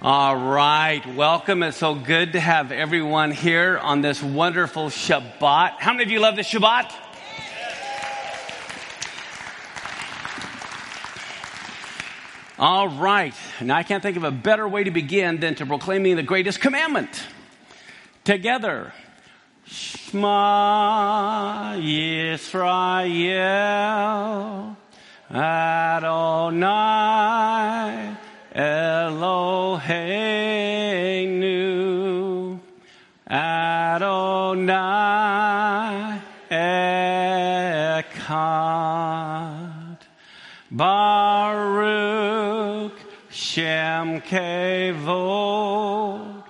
All right, welcome. It's so good to have everyone here on this wonderful Shabbat. How many of you love the Shabbat? All right, now I can't think of a better way to begin than to proclaiming the greatest commandment. Together, Shema Yisrael, Adonai Eloheinu, Adonai Echad, Baruch Shem Kevod,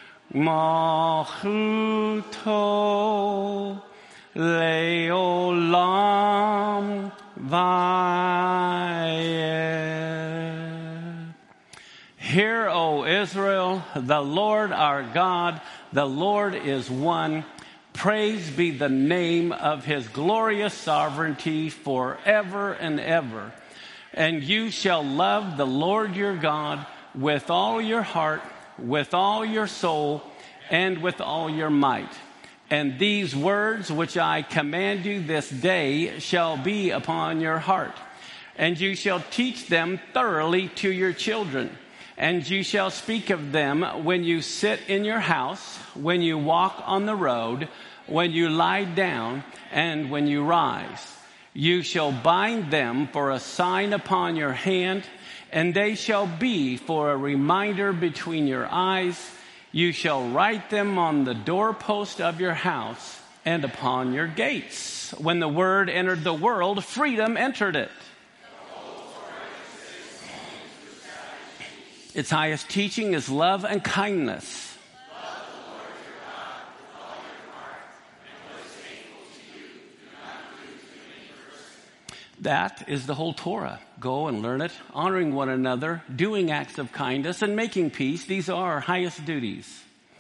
Malchuto Leolam Vayed. Hear, O Israel, the Lord our God, the Lord is one. Praise be the name of his glorious sovereignty forever and ever. And you shall love the Lord your God with all your heart, with all your soul, and with all your might. And these words which I command you this day shall be upon your heart. And you shall teach them thoroughly to your children. And you shall speak of them when you sit in your house, when you walk on the road, when you lie down, and when you rise. You shall bind them for a sign upon your hand, and they shall be for a reminder between your eyes. You shall write them on the doorpost of your house and upon your gates. When the word entered the world, freedom entered it. Its highest teaching is love and kindness. That is the whole Torah. Go and learn it, honoring one another, doing acts of kindness, and making peace. These are our highest duties.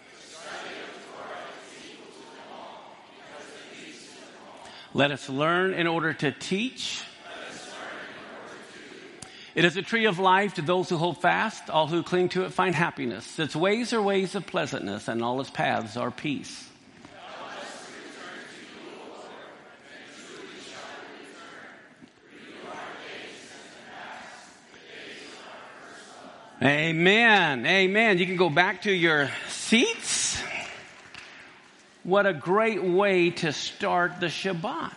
Let us learn in order to teach. It is a tree of life to those who hold fast. All who cling to it find happiness. Its ways are ways of pleasantness, and all its paths are peace. Amen. Amen. You can go back to your seats. What a great way to start the Shabbat.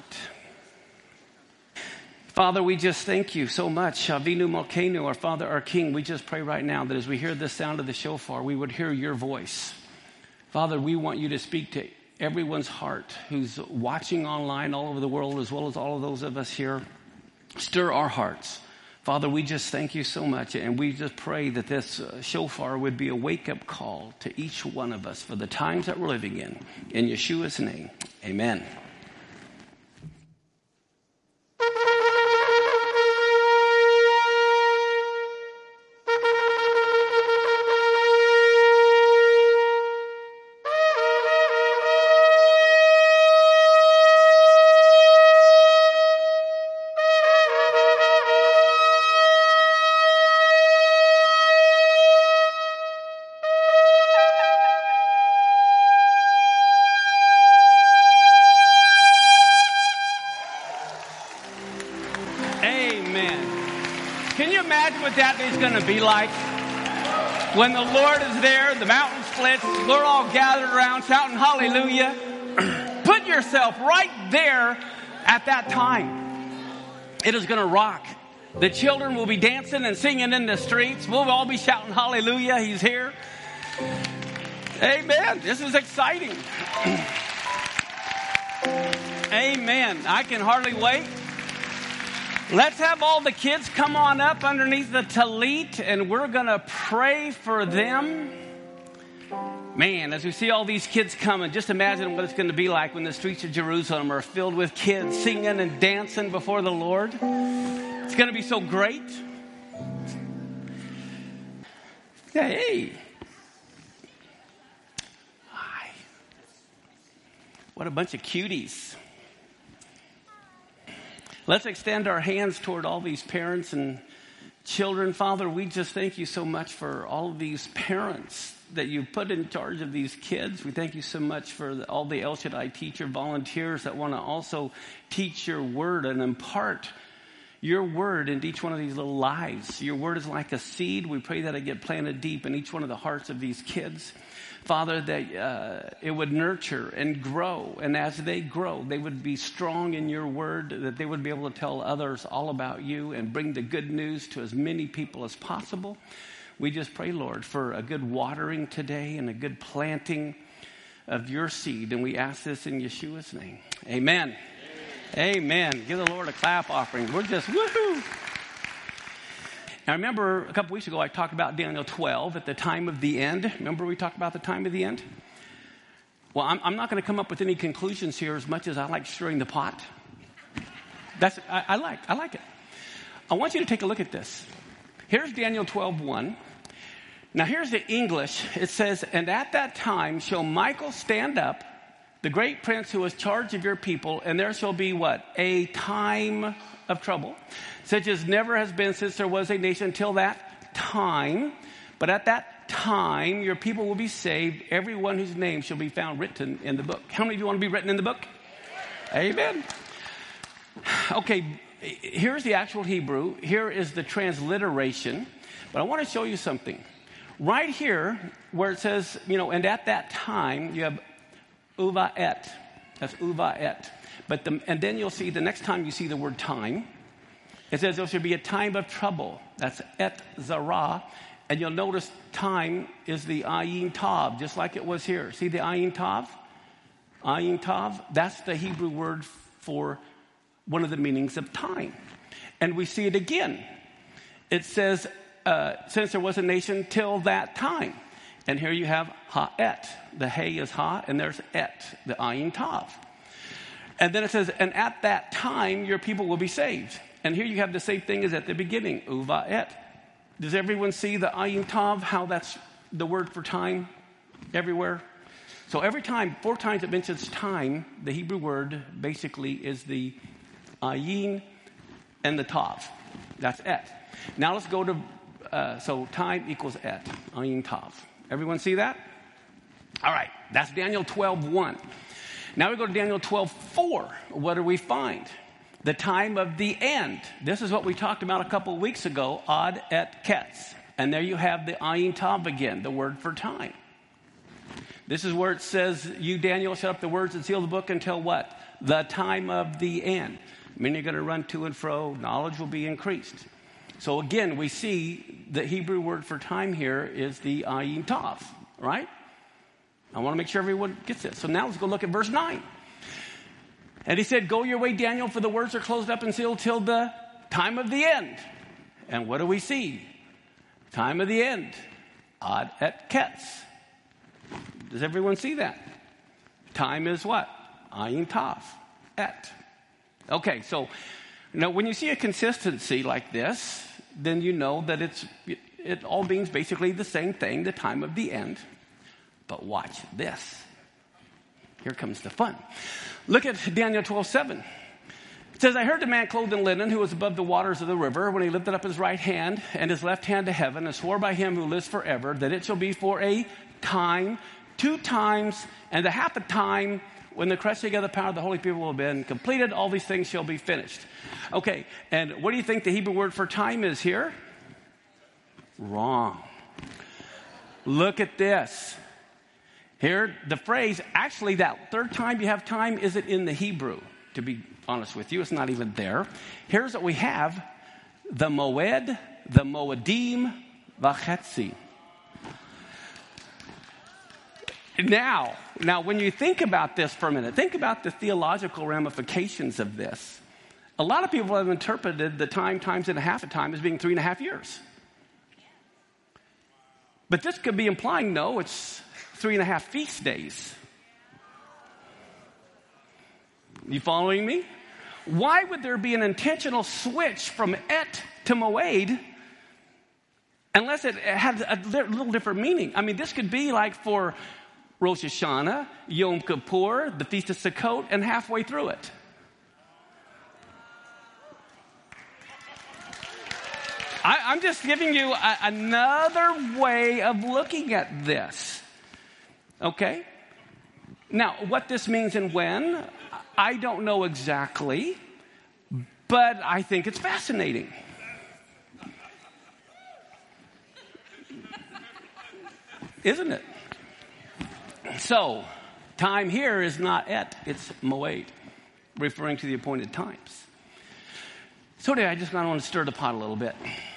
Father, we just thank you so much. Avinu Malkeinu, our Father, our King. We just pray right now that as we hear the sound of the shofar, we would hear your voice. Father, we want you to speak to everyone's heart who's watching online all over the world, as well as all of those of us here. Stir our hearts. Father, we just thank you so much, and we just pray that this shofar would be a wake-up call to each one of us for the times that we're living in. In Yeshua's name, amen. What that is going to be like when the Lord is there, the mountain splits, we're all gathered around shouting hallelujah. Put yourself right there at that time. It is going to rock. The children will be dancing and singing in the streets. We'll all be shouting hallelujah. He's here. Amen. This is exciting. Amen. I can hardly wait. Let's have all the kids come on up underneath the tallit, and we're going to pray for them. Man, as we see all these kids coming, just imagine what it's going to be like when the streets of Jerusalem are filled with kids singing and dancing before the Lord. It's going to be so great. Hey. Hi. What a bunch of cuties. Let's extend our hands toward all these parents and children. Father, we just thank you so much for all of these parents that you put in charge of these kids. We thank you so much for all the El Shaddai teacher volunteers that want to also teach your word and impart your word into each one of these little lives. Your word is like a seed. We pray that it get planted deep in each one of the hearts of these kids. Father, that it would nurture and grow. And as they grow, they would be strong in your word, that they would be able to tell others all about you and bring the good news to as many people as possible. We just pray, Lord, for a good watering today and a good planting of your seed. And we ask this in Yeshua's name. Amen. Amen. Give the Lord a clap offering. We're just woohoo. Now, remember a couple weeks ago I talked about Daniel 12 at the time of the end. Remember we talked about the time of the end? Well, I'm not going to come up with any conclusions here as much as I like stirring the pot. I like it. I want you to take a look at this. Here's Daniel 12:1. Now, here's the English. It says, "And at that time shall Michael stand up, the great prince who has charge of your people, and there shall be" what? "A time of trouble, such as never has been since there was a nation till that time. But at that time your people will be saved, everyone whose name shall be found written in the book." How many of you want to be written in the book? Amen. Okay, here's the actual Hebrew. Here is the transliteration. But I want to show you something. Right here, where it says, and at that time, you have uva-et. That's uva-et. And then you'll see, the next time you see the word time, it says there should be a time of trouble. That's et zara. And you'll notice time is the ayin tav, just like it was here. See the ayin tav? Ayin tav, that's the Hebrew word for one of the meanings of time. And we see it again. It says, since there was a nation till that time. And here you have ha-et. The hey is ha, and there's et, the ayin tav. And then it says, and at that time your people will be saved. And here you have the same thing as at the beginning, uva-et. Does everyone see the ayin tav, how that's the word for time everywhere? So every time, 4 times it mentions time, the Hebrew word basically is the ayin and the tav. That's et. Now let's go to, so time equals et, ayin tav. Everyone see that? All right, that's Daniel 12:1. Now we go to Daniel 12:4. What do we find? The time of the end. This is what we talked about a couple of weeks ago, ad et ketz. And there you have the ayin tav again, the word for time. This is where it says, you, Daniel, shut up the words and seal the book until what? The time of the end. Many are going to run to and fro. Knowledge will be increased. So again, we see the Hebrew word for time here is the ayin tav, right? I want to make sure everyone gets this. So now let's go look at verse 9. And he said, "Go your way, Daniel, for the words are closed up and sealed till the time of the end." And what do we see? Time of the end. Ad et ketz. Does everyone see that? Time is what? Ayin tav. Et. Okay, so now when you see a consistency like this, then you know that it all means basically the same thing, the time of the end. But watch this. Here comes the fun. Look at Daniel 12:7. It says, "I heard the man clothed in linen who was above the waters of the river when he lifted up his right hand and his left hand to heaven and swore by him who lives forever that it shall be for a time, 2 times, and a half a time when the crushing of the power of the holy people will have been completed. All these things shall be finished." Okay, and what do you think the Hebrew word for time is here? Wrong. Look at this. Here, the phrase, actually that 3rd time you have time isn't in the Hebrew, to be honest with you. It's not even there. Here's what we have. The moed, the moedim, vachetzi. Now, when you think about this for a minute, think about the theological ramifications of this. A lot of people have interpreted the time times and a half a time as being 3.5 years. But this could be implying, no, it's 3.5 feast days. You following me? Why would there be an intentional switch from et to moed unless it had a little different meaning? I mean, this could be like for Rosh Hashanah, Yom Kippur, the Feast of Sukkot, and halfway through it. I'm just giving you another way of looking at this. Okay? Now, what this means and when, I don't know exactly, but I think it's fascinating. Isn't it? So, time here is not et, it's moed, referring to the appointed times. So today I just kind of want to stir the pot a little bit.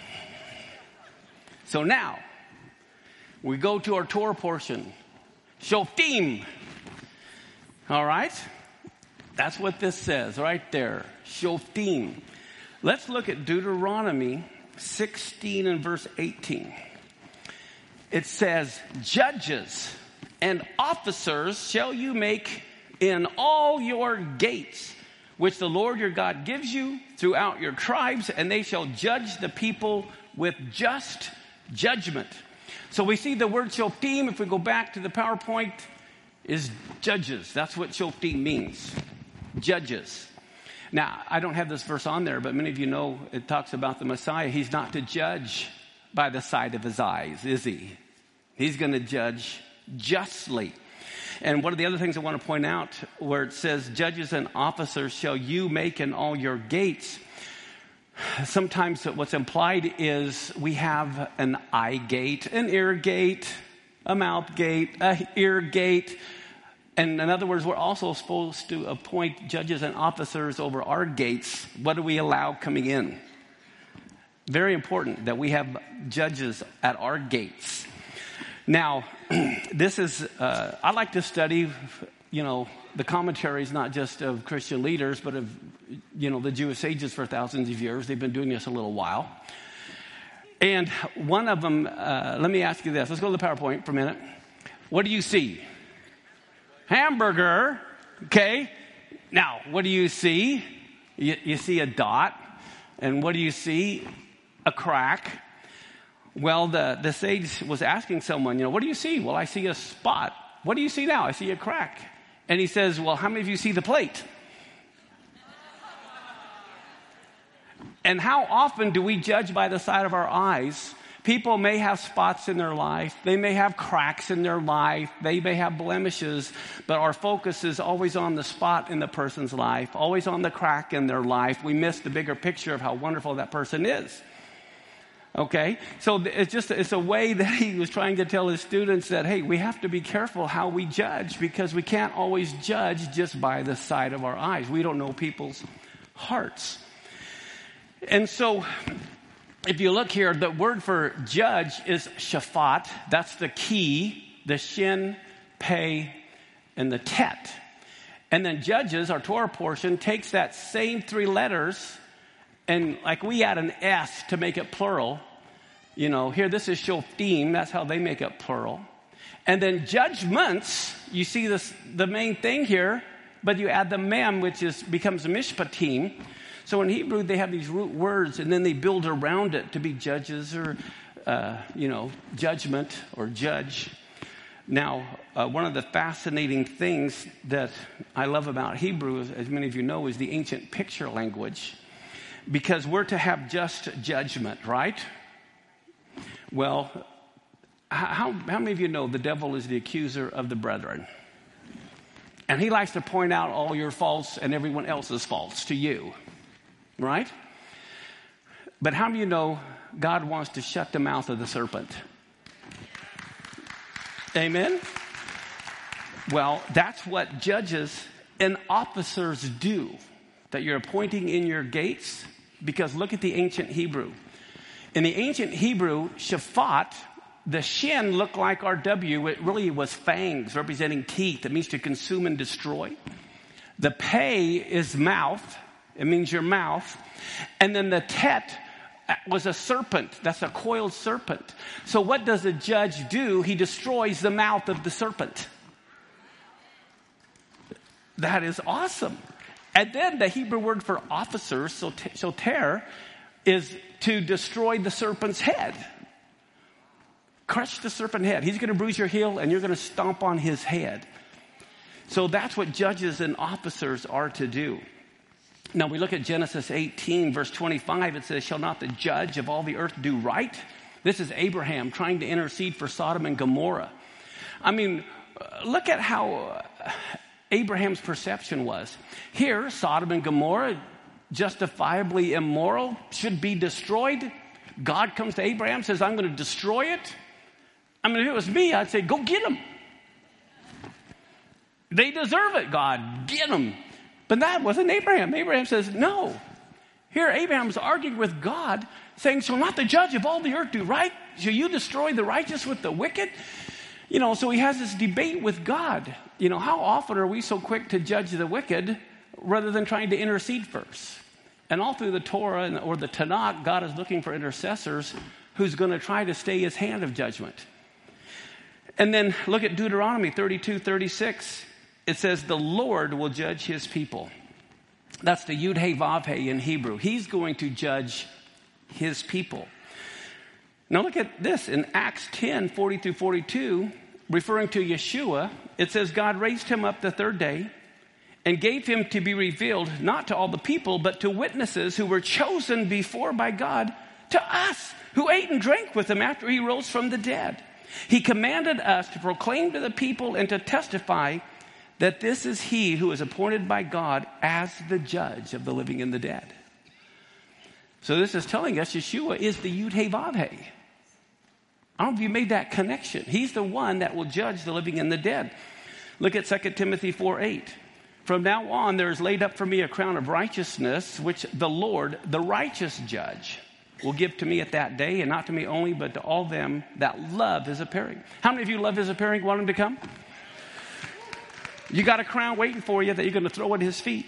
So now, we go to our Torah portion. Shoftim. All right? That's what this says right there. Shoftim. Let's look at Deuteronomy 16 and verse 18. It says, judges and officers shall you make in all your gates, which the Lord your God gives you throughout your tribes, and they shall judge the people with just judgment. So we see the word shoftim, if we go back to the PowerPoint, is judges. That's what shoftim means. Judges. Now, I don't have this verse on there, but many of you know it talks about the Messiah. He's not to judge by the side of his eyes, is he? He's going to judge justly. And one of the other things I want to point out, where it says, judges and officers shall you make in all your gates. Sometimes what's implied is we have an eye gate, an ear gate, a mouth gate, an ear gate. And in other words, we're also supposed to appoint judges and officers over our gates. What do we allow coming in? Very important that we have judges at our gates. Now, this is, I like to study, the commentaries, not just of Christian leaders, but of, the Jewish sages for thousands of years. They've been doing this a little while. And one of them, let me ask you this. Let's go to the PowerPoint for a minute. What do you see? Hamburger. Okay. Now, what do you see? You see a dot. And what do you see? A crack. Well, the sage was asking someone, what do you see? Well, I see a spot. What do you see now? I see a crack. And he says, well, how many of you see the plate? And how often do we judge by the side of our eyes? People may have spots in their life. They may have cracks in their life. They may have blemishes. But our focus is always on the spot in the person's life, always on the crack in their life. We miss the bigger picture of how wonderful that person is. Okay, so it's a way that he was trying to tell his students that, hey, we have to be careful how we judge, because we can't always judge just by the side of our eyes. We don't know people's hearts. And so if you look here, the word for judge is shafat. That's the key, the shin, pei, and the tet. And then judges, our Torah portion, takes that same three letters, and like we add an S to make it plural. Here this is shoftim. That's how they make it plural. And then judgments, you see this, the main thing here, but you add the mem, which becomes mishpatim. So in Hebrew, they have these root words, and then they build around it to be judges or, judgment or judge. Now, one of the fascinating things that I love about Hebrew, as many of you know, is the ancient picture language. Because we're to have just judgment, right? Well, how many of you know the devil is the accuser of the brethren? And he likes to point out all your faults and everyone else's faults to you, right? But how many of you know God wants to shut the mouth of the serpent? Amen? Well, that's what judges and officers do, that you're appointing in your gates. Because look at the ancient Hebrew. In the ancient Hebrew, shafat, the shin looked like our W. It really was fangs representing teeth. It means to consume and destroy. The pei is mouth. It means your mouth. And then the tet was a serpent. That's a coiled serpent. So what does a judge do? He destroys the mouth of the serpent. That is awesome. And then the Hebrew word for officers, soter, is to destroy the serpent's head. Crush the serpent head. He's going to bruise your heel and you're going to stomp on his head. So that's what judges and officers are to do. Now we look at Genesis 18, verse 25. It says, shall not the judge of all the earth do right? This is Abraham trying to intercede for Sodom and Gomorrah. I mean, look at how Abraham's perception was. Here, Sodom and Gomorrah, justifiably immoral, should be destroyed. God comes to Abraham, says, I'm going to destroy it. I mean, if it was me, I'd say, go get them. They deserve it, God. Get them. But that wasn't Abraham. Abraham says, no. Here, Abraham's arguing with God, saying, shall not the judge of all the earth do right? Shall you destroy the righteous with the wicked? You know, so he has this debate with God. You know, how often are we so quick to judge the wicked rather than trying to intercede first? And all through the Torah or the Tanakh, God is looking for intercessors who's going to try to stay his hand of judgment. And then look at Deuteronomy 32:36. It says, the Lord will judge his people. That's the Yud He Vav He in Hebrew. He's going to judge his people. Now look at this. In Acts 10:40-42, referring to Yeshua, it says, God raised him up the third day and gave him to be revealed, not to all the people, but to witnesses who were chosen before by God, to us, who ate and drank with him after he rose from the dead. He commanded us to proclaim to the people and to testify that this is he who is appointed by God as the judge of the living and the dead. So this is telling us Yeshua is the Yud He Vav He. I don't know if you made that connection. He's the one that will judge the living and the dead. Look at 2 Timothy 4:8. From now on there is laid up for me a crown of righteousness, which the Lord, the righteous judge, will give to me at that day, and not to me only, but to all them that love his appearing. How many of you love his appearing, want him to come? You got a crown waiting for you that you're going to throw at his feet.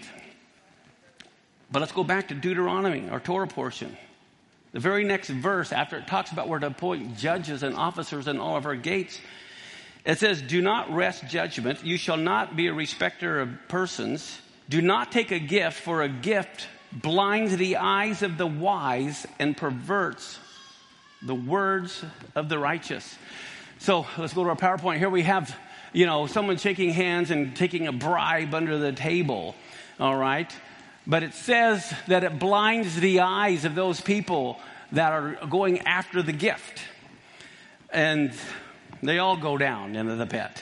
But let's go back to Deuteronomy, our Torah portion. The very next verse, after it talks about where to appoint judges and officers in all of our gates, it says, do not wrest judgment. You shall not be a respecter of persons. Do not take a gift, for a gift blinds the eyes of the wise and perverts the words of the righteous. So let's go to our PowerPoint. Here we have, someone shaking hands and taking a bribe under the table. All right. But it says that it blinds the eyes of those people that are going after the gift. And they all go down into the pit.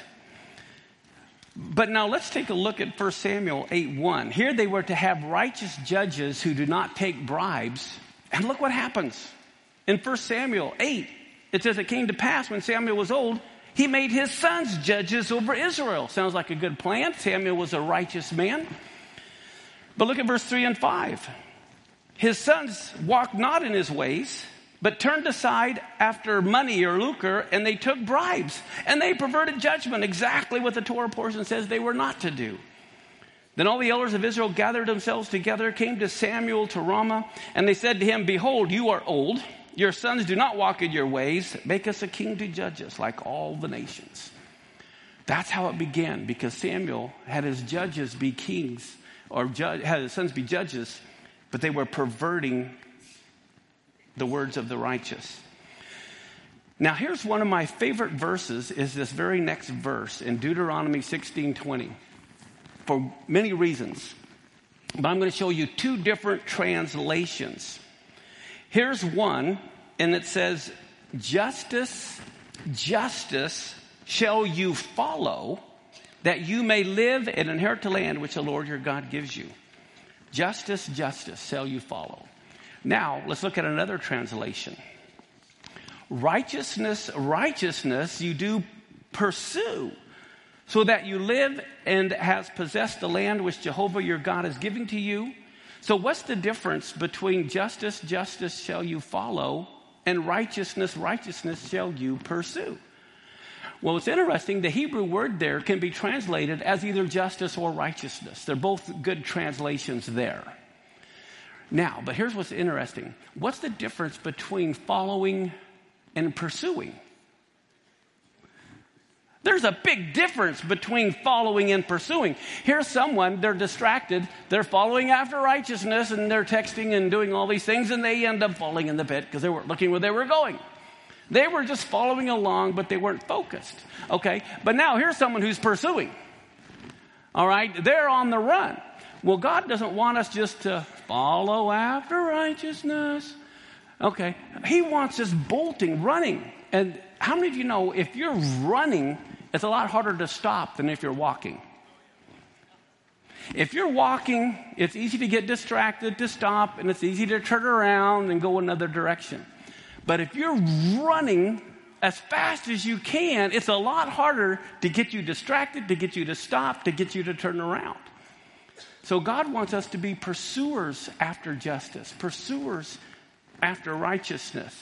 But now let's take a look at 1 Samuel 8:1. Here they were to have righteous judges who do not take bribes. And look what happens. In 1 Samuel 8, it says it came to pass when Samuel was old, he made his sons judges over Israel. Sounds like a good plan. Samuel was a righteous man. But look at verse 3 and 5. His sons walked not in his ways, but turned aside after money or lucre, and they took bribes. And they perverted judgment, exactly what the Torah portion says they were not to do. Then all the elders of Israel gathered themselves together, came to Samuel to Ramah, and they said to him, behold, you are old. Your sons do not walk in your ways. Make us a king to judge us like all the nations. That's how it began, because Samuel had his judges be kings, or had his sons be judges, but they were perverting the words of the righteous. Now here's one of my favorite verses, is this very next verse in Deuteronomy 16:20, for many reasons. But I'm going to show you two different translations. Here's one, and it says, justice shall you follow, that you may live and inherit the land which the Lord your God gives you. Justice shall you follow. Now, let's look at another translation. Righteousness you do pursue, so that you live and has possessed the land which Jehovah your God is giving to you. So what's the difference between justice shall you follow, and righteousness shall you pursue? Well, it's interesting. The Hebrew word there can be translated as either justice or righteousness. They're both good translations there. Now, but here's what's interesting. What's the difference between following and pursuing? There's a big difference between following and pursuing. Here's someone, they're distracted. They're following after righteousness, and they're texting and doing all these things, and they end up falling in the pit because they weren't looking where they were going. They were just following along, but they weren't focused. Okay, but now here's someone who's pursuing. All right, they're on the run. Well, God doesn't want us just to follow after righteousness. Okay. He wants us bolting, running. And how many of you know if you're running, it's a lot harder to stop than if you're walking? If you're walking, it's easy to get distracted, to stop, and it's easy to turn around and go another direction. But if you're running as fast as you can, it's a lot harder to get you distracted, to get you to stop, to get you to turn around. So God wants us to be pursuers after justice, pursuers after righteousness.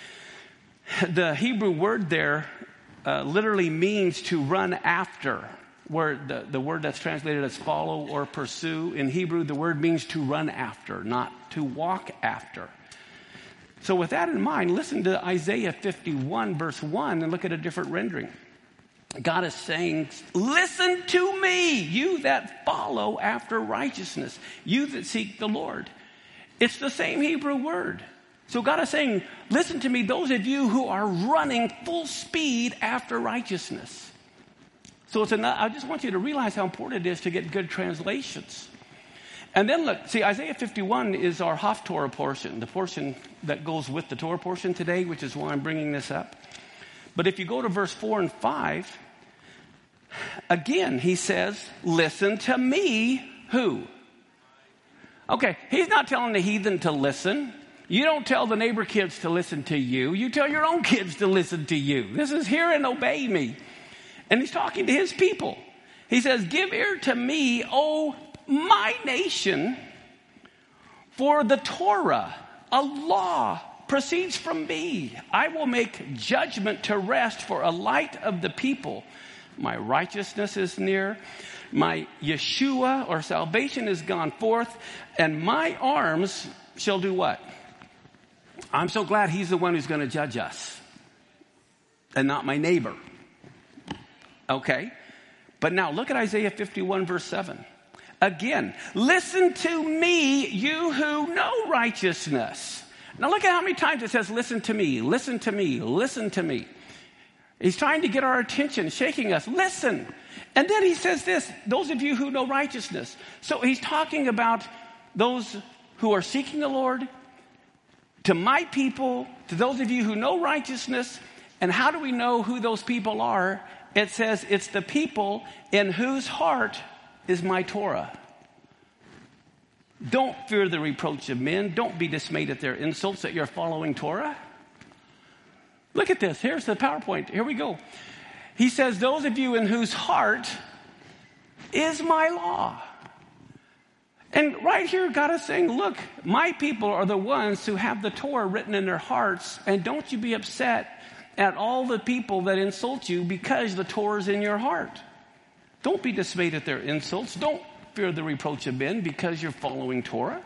The Hebrew word there literally means to run after. Where the word that's translated as follow or pursue, in Hebrew, the word means to run after, not to walk after. So with that in mind, listen to Isaiah 51, verse 1, and look at a different rendering. God is saying, listen to me, you that follow after righteousness, you that seek the Lord. It's the same Hebrew word. So God is saying, listen to me, those of you who are running full speed after righteousness. So I just want you to realize how important it is to get good translations. And then look, see, Isaiah 51 is our Haftorah portion, the portion that goes with the Torah portion today, which is why I'm bringing this up. But if you go to verse 4 and 5, again, he says, listen to me, who? Okay, he's not telling the heathen to listen. You don't tell the neighbor kids to listen to you. You tell your own kids to listen to you. This is hear and obey me. And he's talking to his people. He says, give ear to me, O my nation, for the Torah, a law, proceeds from me. I will make judgment to rest for a light of the people. My righteousness is near. My Yeshua, or salvation, is gone forth. And my arms shall do what? I'm so glad he's the one who's going to judge us. And not my neighbor. Okay, but now look at Isaiah 51, verse 7. Again, listen to me, you who know righteousness. Now look at how many times it says, listen to me, listen to me, listen to me. He's trying to get our attention, shaking us. Listen. And then he says this, those of you who know righteousness. So he's talking about those who are seeking the Lord, to my people, to those of you who know righteousness. And how do we know who those people are? It says it's the people in whose heart is my Torah. Don't fear the reproach of men. Don't be dismayed at their insults that you're following Torah. Look at this. Here's the PowerPoint. Here we go. He says, those of you in whose heart is my law. And right here, God is saying, look, my people are the ones who have the Torah written in their hearts, and don't you be upset at all the people that insult you because the Torah is in your heart. Don't be dismayed at their insults. Don't fear the reproach of men because you're following Torah.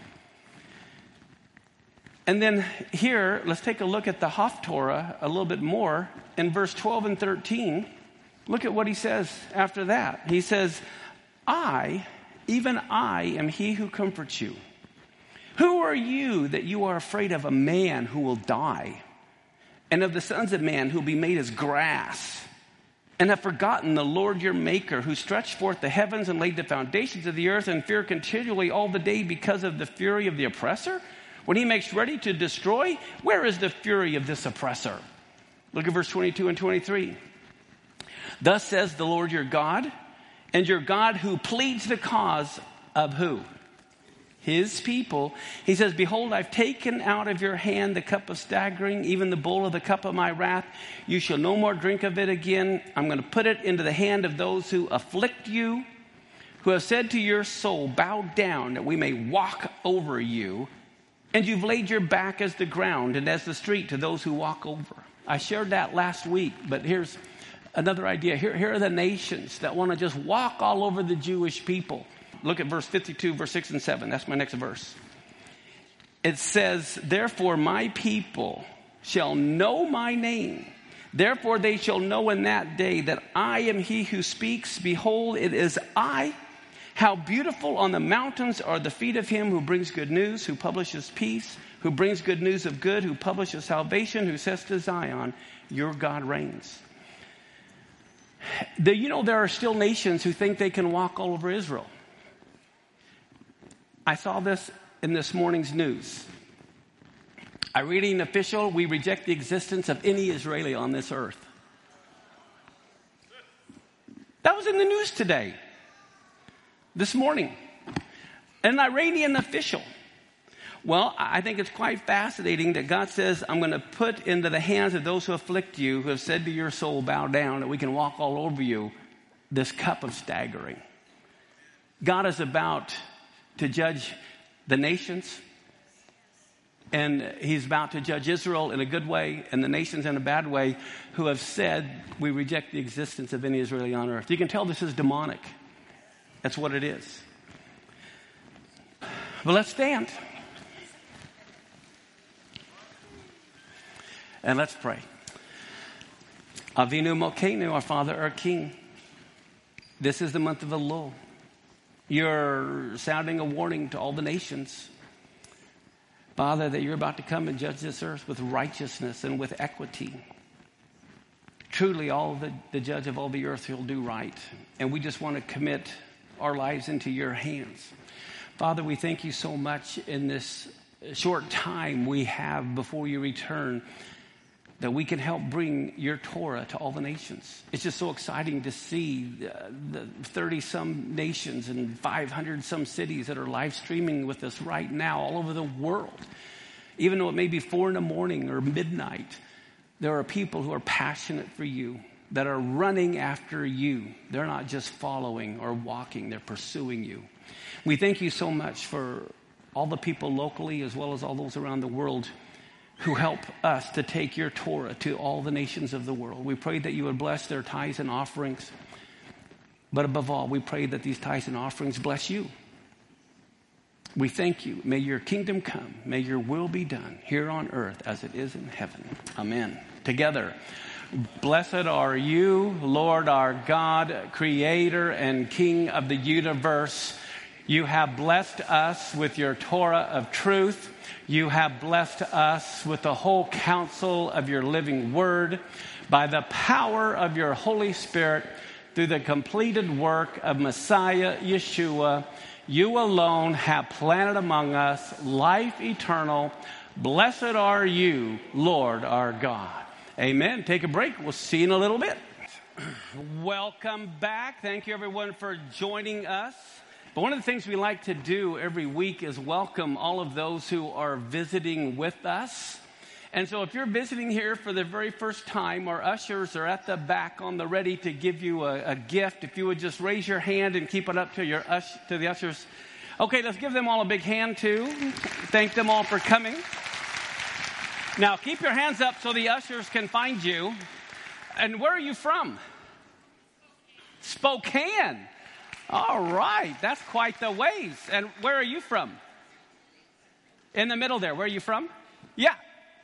And then here, let's take a look at the Haftorah a little bit more. In verse 12 and 13, look at what he says after that. He says, even I am he who comforts you. Who are you that you are afraid of a man who will die? And of the sons of man who will be made as grass, and have forgotten the Lord your maker, who stretched forth the heavens and laid the foundations of the earth, and fear continually all the day because of the fury of the oppressor? When he makes ready to destroy, where is the fury of this oppressor? Look at verse 22 and 23. Thus says the Lord your God, and your God who pleads the cause of who? His people. He says, behold, I've taken out of your hand the cup of staggering, even the bowl of the cup of my wrath. You shall no more drink of it again. I'm going to put it into the hand of those who afflict you, who have said to your soul, bow down that we may walk over you. And you've laid your back as the ground and as the street to those who walk over. I shared that last week, but here's another idea. Here are the nations that want to just walk all over the Jewish people. Look at verse 52, verse 6 and 7. That's my next verse. It says, therefore my people shall know my name. Therefore they shall know in that day that I am he who speaks. Behold, it is I. How beautiful on the mountains are the feet of him who brings good news, who publishes peace, who brings good news of good, who publishes salvation, who says to Zion, your God reigns. There are still nations who think they can walk all over Israel. I saw this in this morning's news. Iranian official, we reject the existence of any Israeli on this earth. That was in the news today, this morning. An Iranian official. Well, I think it's quite fascinating that God says, I'm going to put into the hands of those who afflict you, who have said to your soul, bow down, that we can walk all over you, this cup of staggering. God is about to judge the nations, and he's about to judge Israel in a good way and the nations in a bad way who have said, we reject the existence of any Israeli on earth. You can tell this is demonic. That's what it is. But let's stand. And let's pray. Avinu Malkeinu, our Father, our King. This is the month of Elul. You're sounding a warning to all the nations, Father, that you're about to come and judge this earth with righteousness and with equity. Truly, the judge of all the earth will do right. And we just want to commit our lives into your hands. Father, we thank you so much in this short time we have before you return, that we can help bring your Torah to all the nations. It's just so exciting to see the 30-some nations and 500-some cities that are live streaming with us right now all over the world. Even though it may be 4 a.m. or midnight, there are people who are passionate for you, that are running after you. They're not just following or walking, they're pursuing you. We thank you so much for all the people locally as well as all those around the world who help us to take your Torah to all the nations of the world. We pray that you would bless their tithes and offerings. But above all, we pray that these tithes and offerings bless you. We thank you. May your kingdom come. May your will be done here on earth as it is in heaven. Amen. Together, blessed are you, Lord our God, creator and king of the universe. You have blessed us with your Torah of truth. You have blessed us with the whole counsel of your living word by the power of your Holy Spirit through the completed work of Messiah Yeshua. You alone have planted among us life eternal. Blessed are you, Lord our God. Amen. Take a break. We'll see you in a little bit. Welcome back. Thank you, everyone, for joining us. But one of the things we like to do every week is welcome all of those who are visiting with us. And so if you're visiting here for the very first time, our ushers are at the back on the ready to give you a gift. If you would just raise your hand and keep it up to the ushers. Okay, let's give them all a big hand too. Thank them all for coming. Now keep your hands up so the ushers can find you. And where are you from? Spokane. All right, that's quite the ways. And where are you from? In the middle there. Where are you from? Yeah.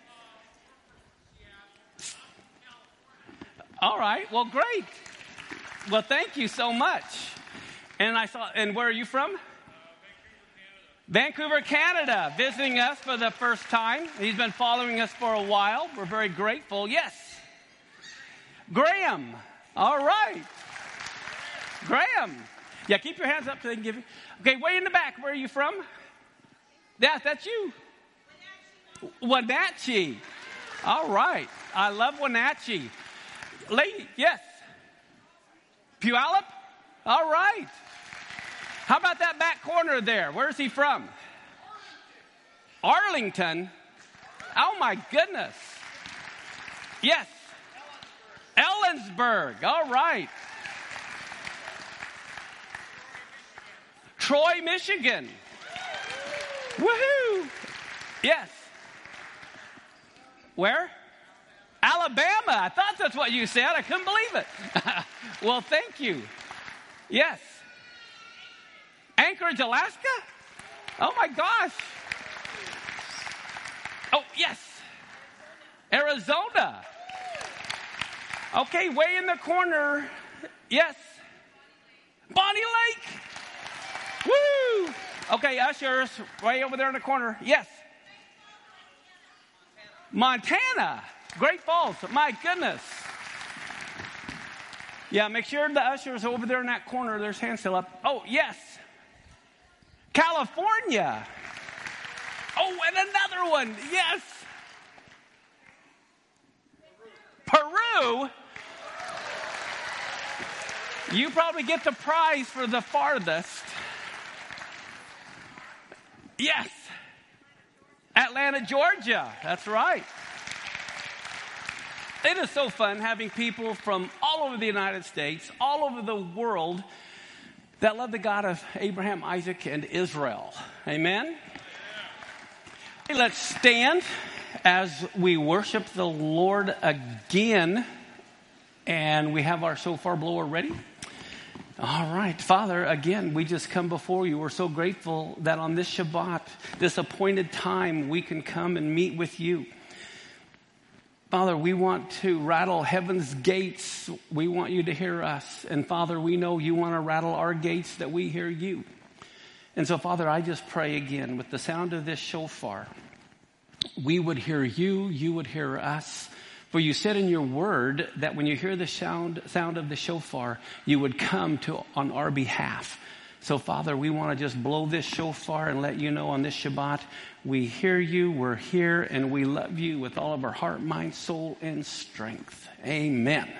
All right, well, great. Well, thank you so much. And where are you from? Vancouver, Canada, visiting us for the first time. He's been following us for a while. We're very grateful. Yes. Graham. All right. Graham. Yeah, keep your hands up so they can give you. Okay, way in the back. Where are you from? Yeah, that's you. Wenatchee. All right. I love Wenatchee. Lady, yes. Puyallup? All right. How about that back corner there? Where's he from? Arlington. Oh, my goodness. Yes. Ellensburg. All right. Troy, Michigan. Woohoo! Yes. Where? Alabama. I thought that's what you said. I couldn't believe it. Well, thank you. Yes. Anchorage, Alaska? Oh, my gosh. Oh, yes. Arizona. Okay, way in the corner. Yes. Bonnie Lake. Woo! Okay, ushers, way over there in the corner. Yes. Montana. Great Falls. My goodness. Yeah, make sure the ushers over there in that corner, there's hands still up. Oh, yes. California. Oh, and another one. Yes. Peru. You probably get the prize for the farthest. Yes. Atlanta, Georgia. That's right. It is so fun having people from all over the United States, all over the world, that love the God of Abraham, Isaac, and Israel. Amen? Hey, let's stand as we worship the Lord again. And we have our shofar blower ready. All right. Father, again, we just come before you. We're so grateful that on this Shabbat, this appointed time, we can come and meet with you. Father, we want to rattle heaven's gates. We want you to hear us. And Father, we know you want to rattle our gates that we hear you. And so, Father, I just pray again with the sound of this shofar, we would hear you, you would hear us. For you said in your word that when you hear the sound of the shofar, you would come on our behalf. So, Father, we want to just blow this shofar and let you know on this Shabbat, we hear you, we're here, and we love you with all of our heart, mind, soul, and strength. Amen.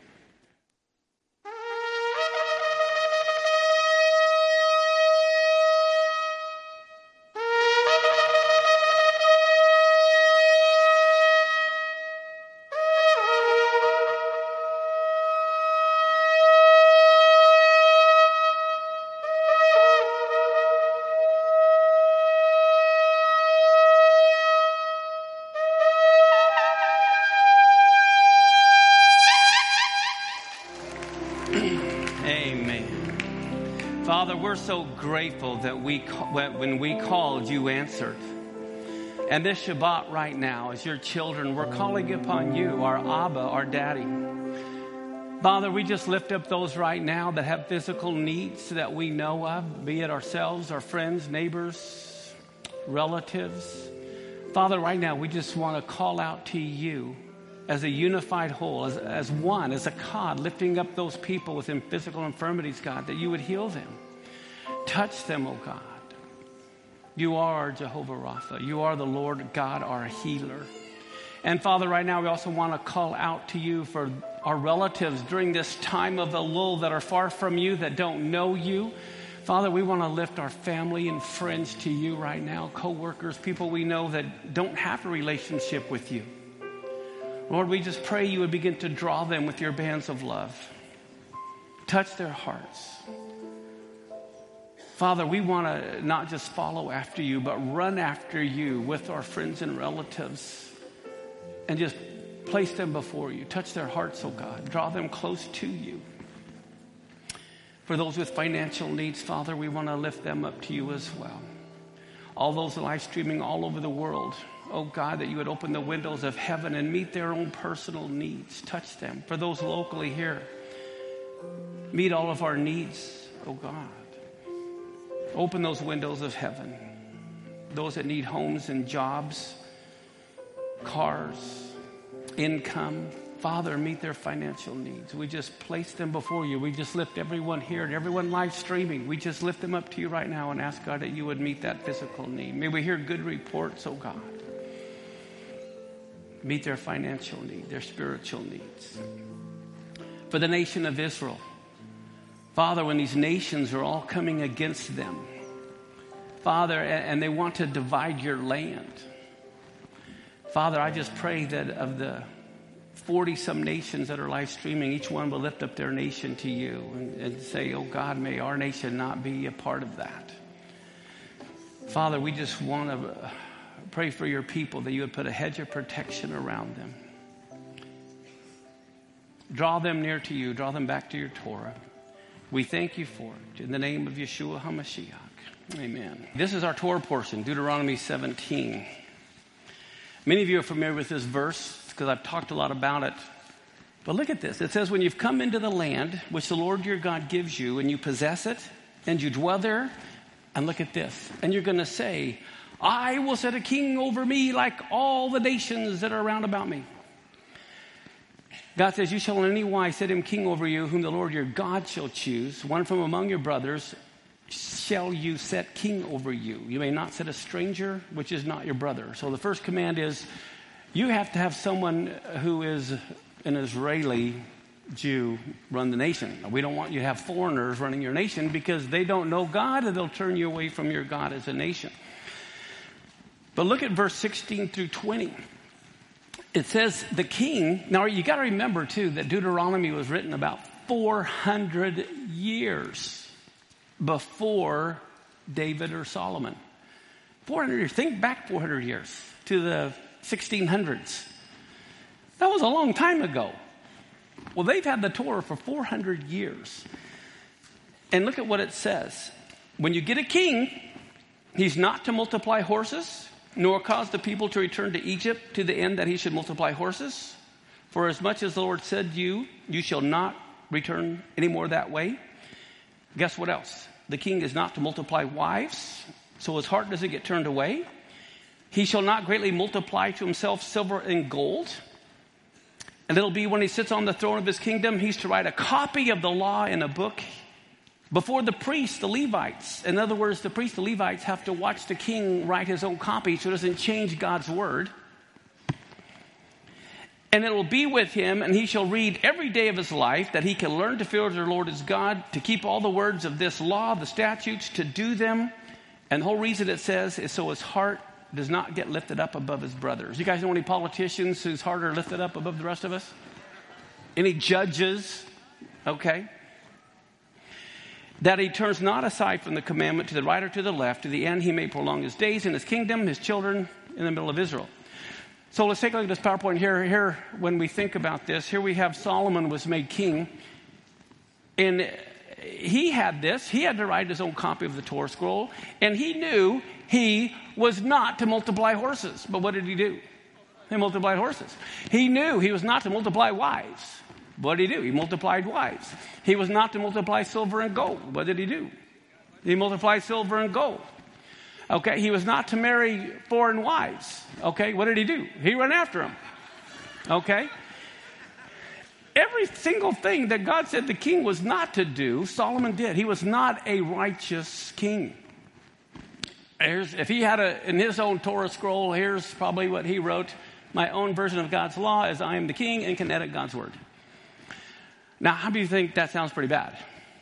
Father, we're so grateful that when we called, you answered. And this Shabbat right now, as your children, we're calling upon you, our Abba, our Daddy. Father, we just lift up those right now that have physical needs that we know of, be it ourselves, our friends, neighbors, relatives. Father, right now, we just want to call out to you as a unified whole, as one, as a God, lifting up those people within physical infirmities, God, that you would heal them. Touch them, oh God. You are Jehovah Rapha. You are the Lord God, our healer. And Father, right now we also want to call out to you for our relatives during this time of the lull that are far from you, that don't know you. Father, we want to lift our family and friends to you right now, co-workers, people we know that don't have a relationship with you. Lord, we just pray you would begin to draw them with your bands of love. Touch their hearts. Father, we want to not just follow after you, but run after you with our friends and relatives and just place them before you. Touch their hearts, oh God. Draw them close to you. For those with financial needs, Father, we want to lift them up to you as well. All those live streaming all over the world, oh God, that you would open the windows of heaven and meet their own personal needs. Touch them. For those locally here, meet all of our needs, oh God. Open those windows of heaven. Those that need homes and jobs, cars, income, Father, meet their financial needs. We just place them before you. We just lift everyone here and everyone live streaming. We just lift them up to you right now and ask God that you would meet that physical need. May we hear good reports, oh God. Meet their financial need, their spiritual needs. For the nation of Israel, Father, when these nations are all coming against them, Father, and they want to divide your land, Father, I just pray that of the 40-some nations that are live streaming, each one will lift up their nation to you and say, oh God, may our nation not be a part of that. Father, we just want to pray for your people that you would put a hedge of protection around them. Draw them near to you. Draw them back to your Torah. We thank you for it. In the name of Yeshua HaMashiach. Amen. This is our Torah portion, Deuteronomy 17. Many of you are familiar with this verse because I've talked a lot about it. But look at this. It says, when you've come into the land which the Lord your God gives you, and you possess it, and you dwell there, and look at this. And you're going to say, I will set a king over me like all the nations that are round about me. God says, you shall in any wise set him king over you, whom the Lord your God shall choose. One from among your brothers shall you set king over you. You may not set a stranger, which is not your brother. So the first command is you have to have someone who is an Israeli Jew run the nation. We don't want you to have foreigners running your nation because they don't know God and they'll turn you away from your God as a nation. But look at verse 16 through 20. It says the king, now you got to remember too that Deuteronomy was written about 400 years before David or Solomon. 400 years, think back 400 years to the 1600s. That was a long time ago. Well, they've had the Torah for 400 years. And look at what it says. When you get a king, he's not to multiply horses, nor cause the people to return to Egypt to the end that he should multiply horses. For as much as the Lord said you shall not return anymore that way. Guess what else? The king is not to multiply wives, so his heart doesn't get turned away. He shall not greatly multiply to himself silver and gold. And it'll be when he sits on the throne of his kingdom, he's to write a copy of the law in a book before the priests, the Levites. In other words, the priests, the Levites have to watch the king write his own copy so it doesn't change God's word. And it will be with him, and he shall read every day of his life, that he can learn to fear the Lord his God, to keep all the words of this law, the statutes, to do them. And the whole reason it says is so his heart does not get lifted up above his brothers. You guys know any politicians whose heart are lifted up above the rest of us? Any judges? Okay. That he turns not aside from the commandment to the right or to the left, to the end he may prolong his days in his kingdom, his children in the middle of Israel. So let's take a look at this PowerPoint here. When we think about this, here we have Solomon was made king. And he had this. He had to write his own copy of the Torah scroll. And he knew he was not to multiply horses. But what did he do? He multiplied horses. He knew he was not to multiply wives. What did he do? He multiplied wives. He was not to multiply silver and gold. What did he do? He multiplied silver and gold. Okay, he was not to marry foreign wives. Okay, what did he do? He ran after them. Okay. Every single thing that God said the king was not to do, Solomon did. He was not a righteous king. If he had in his own Torah scroll, here's probably what he wrote. My own version of God's law is I am the king and can edit God's word. Now, how many of you think that sounds pretty bad?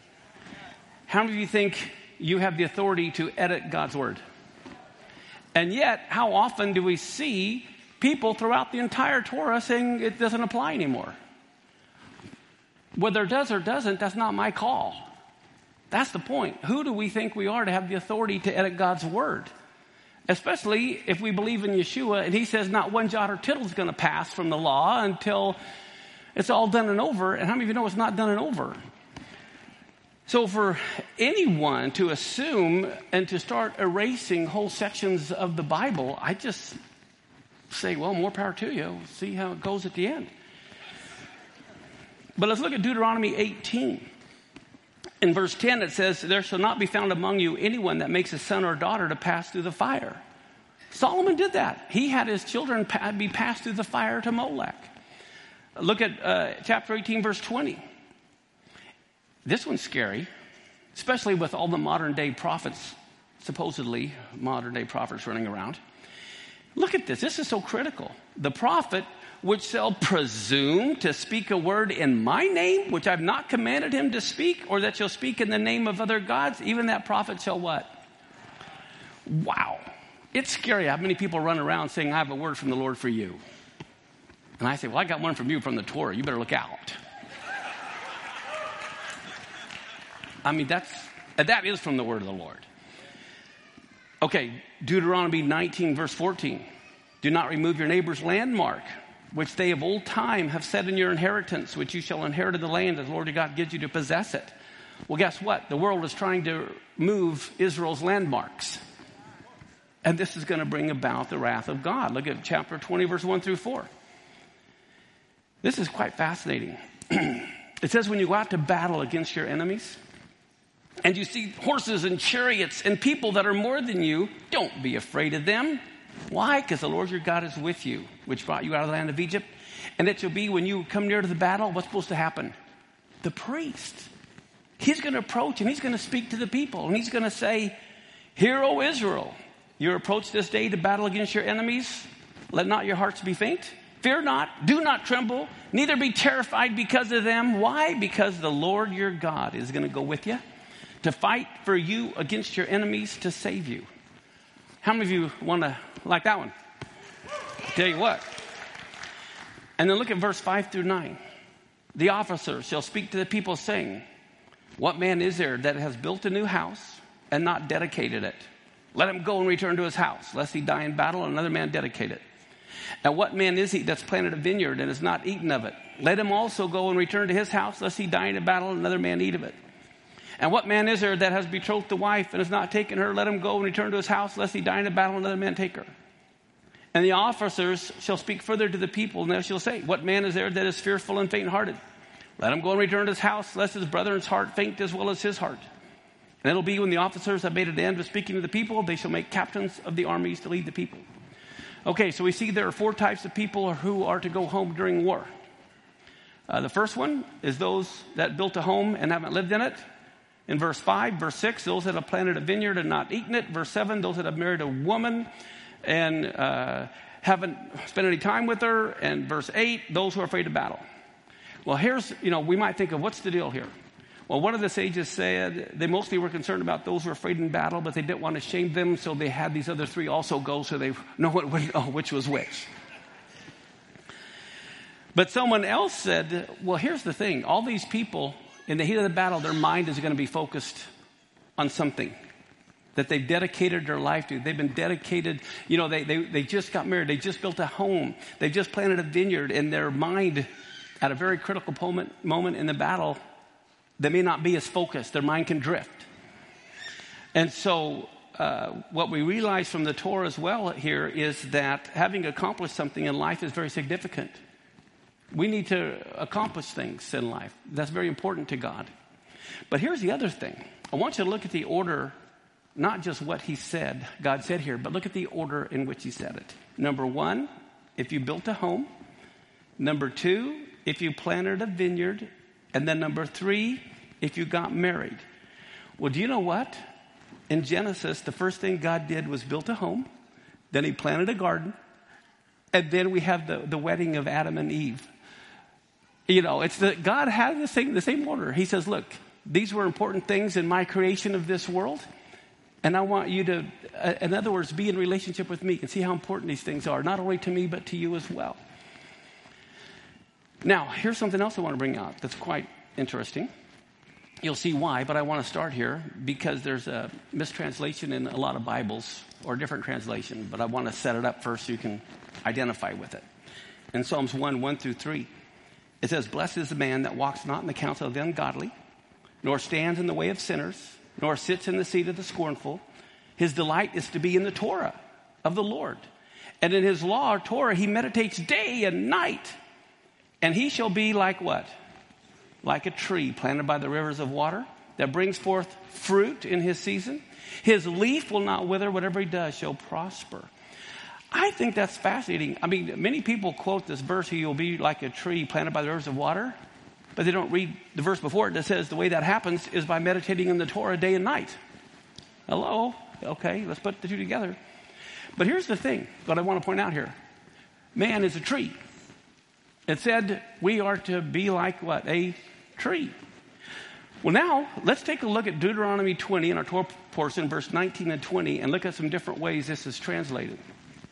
How many of you think you have the authority to edit God's word? And yet, how often do we see people throughout the entire Torah saying it doesn't apply anymore? Whether it does or doesn't, that's not my call. That's the point. Who do we think we are to have the authority to edit God's word? Especially if we believe in Yeshua and he says not one jot or tittle is going to pass from the law until it's all done and over. And how many of you know it's not done and over? So for anyone to assume and to start erasing whole sections of the Bible, I just say, well, more power to you. We'll see how it goes at the end. But let's look at Deuteronomy 18. In verse 10, it says, there shall not be found among you anyone that makes a son or daughter to pass through the fire. Solomon did that. He had his children be passed through the fire to Molech. Look at chapter 18, verse 20. This one's scary, especially with all the modern day prophets, supposedly modern day prophets running around. Look at this. This is so critical. The prophet which shall presume to speak a word in my name, which I've not commanded him to speak, or that shall speak in the name of other gods, even that prophet shall what? Wow. It's scary how many people run around saying, I have a word from the Lord for you. And I say, well, I got one from you from the Torah. You better look out. I mean, that is from the word of the Lord. Okay, Deuteronomy 19, verse 14. Do not remove your neighbor's landmark, which they of old time have set in your inheritance, which you shall inherit in the land as the Lord your God gives you to possess it. Well, guess what? The world is trying to move Israel's landmarks. And this is going to bring about the wrath of God. Look at chapter 20, verse 1 through 4. This is quite fascinating. It says when you go out to battle against your enemies, and you see horses and chariots and people that are more than you, don't be afraid of them. Why? Because the Lord your God is with you, which brought you out of the land of Egypt. And it shall be when you come near to the battle, what's supposed to happen? The priest He's going to approach and he's going to speak to the people. And he's going to say, "Hear, O Israel, you approach this day to battle against your enemies. Let not your hearts be faint. Fear not, do not tremble, neither be terrified because of them." Why? Because the Lord your God is going to go with you to fight for you against your enemies to save you. How many of you want to like that one? I'll tell you what. And then look at verse 5 through 9. "The officers shall speak to the people, saying, What man is there that has built a new house and not dedicated it? Let him go and return to his house, lest he die in battle and another man dedicate it. And what man is he that's planted a vineyard and has not eaten of it? Let him also go and return to his house, lest he die in a battle and another man eat of it. And what man is there that has betrothed the wife and has not taken her? Let him go and return to his house, lest he die in a battle and another man take her. And the officers shall speak further to the people, and they shall say, What man is there that is fearful and faint-hearted? Let him go and return to his house, lest his brethren's heart faint as well as his heart. And it'll be when the officers have made an end of speaking to the people, they shall make captains of the armies to lead the people." Okay, so we see there are 4 types of people who are to go home during war. The first one is those that built a home and haven't lived in it. In verse 5, verse 6, those that have planted a vineyard and not eaten it. Verse 7, those that have married a woman and haven't spent any time with her. And verse 8, those who are afraid of battle. Well, here's, we might think of what's the deal here? Well, one of the sages said they mostly were concerned about those who were afraid in battle, but they didn't want to shame them, so they had these other 3 also go so they know which was which. But someone else said, well, here's the thing. All these people, in the heat of the battle, their mind is going to be focused on something that they've dedicated their life to. They've been dedicated, they just got married. They just built a home. They just planted a vineyard, and their mind, at a very critical moment in the battle, they may not be as focused. Their mind can drift. And so what we realize from the Torah as well here is that having accomplished something in life is very significant. We need to accomplish things in life. That's very important to God. But here's the other thing. I want you to look at the order, not just what he said, God said here, but look at the order in which he said it. Number 1, if you built a home. Number 2, if you planted a vineyard. And then number 3, if you got married. Well, do you know what? In Genesis, the first thing God did was built a home. Then he planted a garden. And then we have the wedding of Adam and Eve. God had the same order. He says, look, these were important things in my creation of this world. And I want you to, in other words, be in relationship with me and see how important these things are, not only to me, but to you as well. Now, here's something else I want to bring out that's quite interesting. You'll see why, but I want to start here because there's a mistranslation in a lot of Bibles or a different translation, but I want to set it up first so you can identify with it. In Psalms 1 through 3, it says, "Blessed is the man that walks not in the counsel of the ungodly, nor stands in the way of sinners, nor sits in the seat of the scornful. His delight is to be in the Torah of the Lord. And in his law, or Torah, he meditates day and night. And he shall be like what? Like a tree planted by the rivers of water that brings forth fruit in his season. His leaf will not wither. Whatever he does shall prosper." I think that's fascinating. I mean, many people quote this verse, "You'll be like a tree planted by the rivers of water," but they don't read the verse before it that says the way that happens is by meditating in the Torah day and night. Hello? Okay, let's put the two together. But here's the thing, what I want to point out here. Man is a tree. It said we are to be like what? A tree. Well, now, let's take a look at Deuteronomy 20 in our Torah portion, verse 19 and 20, and look at some different ways this is translated.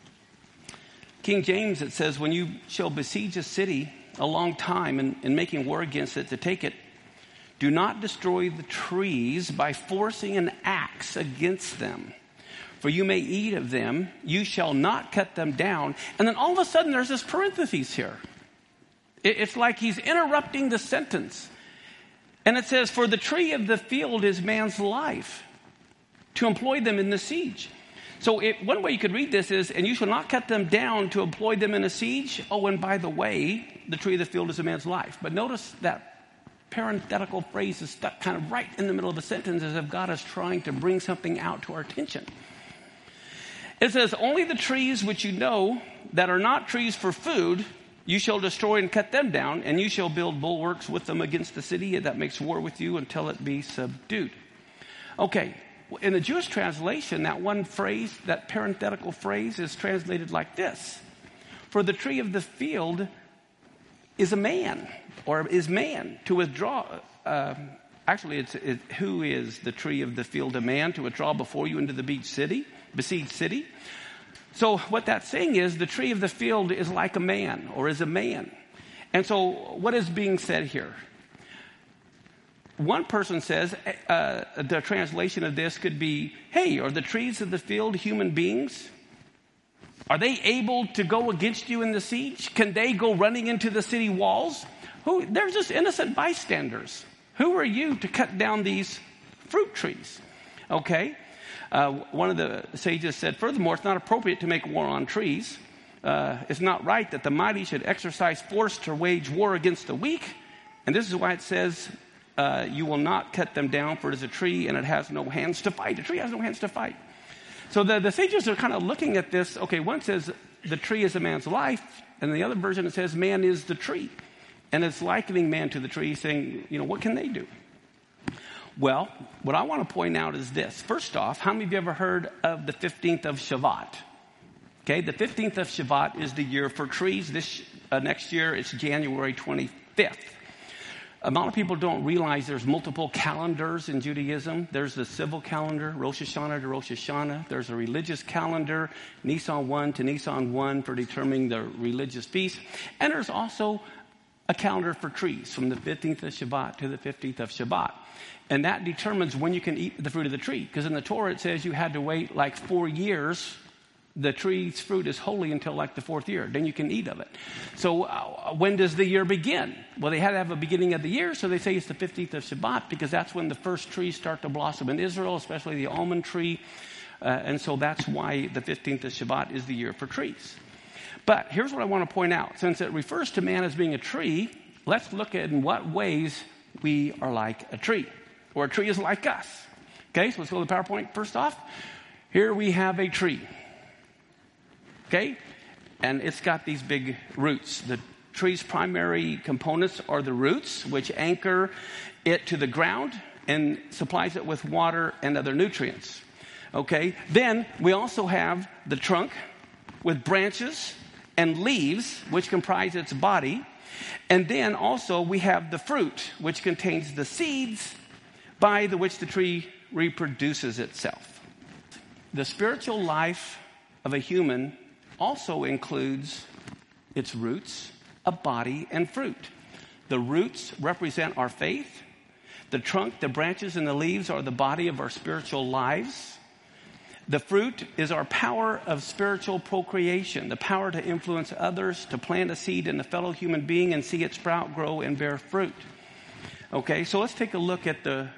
King James, it says, "When you shall besiege a city a long time in making war against it to take it, do not destroy the trees by forcing an axe against them. For you may eat of them, you shall not cut them down." And then all of a sudden there's this parenthesis here. It's like he's interrupting the sentence. And it says, "For the tree of the field is man's life, to employ them in the siege." So one way you could read this is, "And you shall not cut them down to employ them in a siege. Oh, and by the way, the tree of the field is a man's life." But notice that parenthetical phrase is stuck kind of right in the middle of the sentence as if God is trying to bring something out to our attention. It says, "Only the trees which you know that are not trees for food You shall destroy and cut them down, and you shall build bulwarks with them against the city that makes war with you until it be subdued. Okay, in the Jewish translation, that one phrase, that parenthetical phrase, is translated like this. For the tree of the field is a man, or is man, to withdraw. Who is the tree of the field a man, to withdraw before you into the besieged city? So what that's saying is the tree of the field is like a man, or is a man. And so what is being said here? One person says, the translation of this could be, hey, are the trees of the field human beings? Are they able to go against you in the siege? Can they go running into the city walls? They're just innocent bystanders. Who are you to cut down these fruit trees? Okay. One of the sages said, furthermore, it's not appropriate to make war on trees. It's not right that the mighty should exercise force to wage war against the weak. And this is why it says, you will not cut them down, for it is a tree and it has no hands to fight. A tree has no hands to fight. So the sages are kind of looking at this. Okay, one says the tree is a man's life, and the other version it says man is the tree. And it's likening man to the tree, saying, what can they do? Well, what I want to point out is this. First off, how many of you ever heard of the 15th of Shavat? Okay, the 15th of Shavat is the year for trees. Next year, it's January 25th. A lot of people don't realize there's multiple calendars in Judaism. There's the civil calendar, Rosh Hashanah to Rosh Hashanah. There's a religious calendar, Nisan 1 to Nisan 1 for determining the religious feast. And there's also a calendar for trees from the 15th of Shavat to the 15th of Shavat. And that determines when you can eat the fruit of the tree. Because in the Torah it says you had to wait like 4 years. The tree's fruit is holy until like the 4th year. Then you can eat of it. So when does the year begin? Well, they had to have a beginning of the year, so they say it's the 15th of Shavat because that's when the first trees start to blossom in Israel, especially the almond tree. And so that's why the 15th of Shavat is the year for trees. But here's what I want to point out. Since it refers to man as being a tree, let's look at in what ways we are like a tree, or a tree is like us. Okay, so let's go to the PowerPoint first off. Here we have a tree. Okay, and it's got these big roots. The tree's primary components are the roots, which anchor it to the ground and supplies it with water and other nutrients. Okay, then we also have the trunk with branches and leaves, which comprise its body. And then also we have the fruit, which contains the seeds by which the tree reproduces itself. The spiritual life of a human also includes its roots, a body, and fruit. The roots represent our faith. The trunk, the branches, and the leaves are the body of our spiritual lives. The fruit is our power of spiritual procreation, the power to influence others, to plant a seed in a fellow human being and see it sprout, grow, and bear fruit. Okay, so let's take a look at the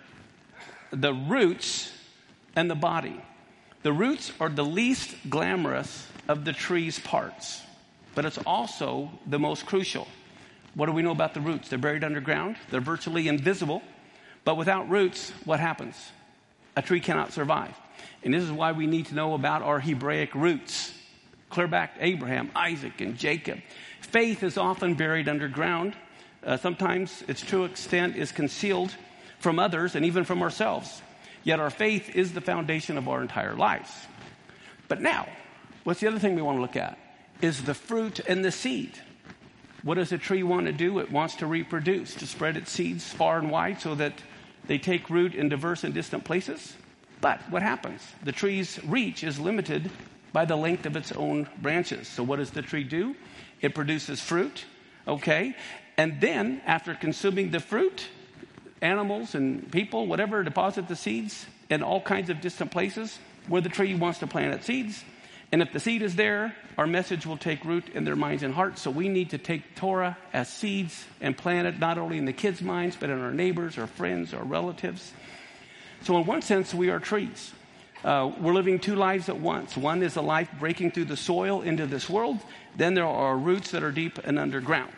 roots and the body. The roots are the least glamorous of the tree's parts, but it's also the most crucial. What do we know about the roots? They're buried underground. They're virtually invisible. But without roots, what happens? A tree cannot survive. And this is why we need to know about our Hebraic roots. Clear back to Abraham, Isaac, and Jacob. Faith is often buried underground. Sometimes its true extent is concealed from others and even from ourselves. Yet our faith is the foundation of our entire lives. But now, what's the other thing we want to look at? Is the fruit and the seed. What does a tree want to do? It wants to reproduce, to spread its seeds far and wide so that they take root in diverse and distant places. But what happens? The tree's reach is limited by the length of its own branches. So what does the tree do? It produces fruit, okay? And then, after consuming the fruit, animals and people, whatever, deposit the seeds in all kinds of distant places where the tree wants to plant its seeds. And if the seed is there, our message will take root in their minds and hearts. So we need to take Torah as seeds and plant it not only in the kids' minds, but in our neighbors, our friends, our relatives. So in one sense, we are trees. We're living two lives at once. One is a life breaking through the soil into this world. Then there are roots that are deep and underground.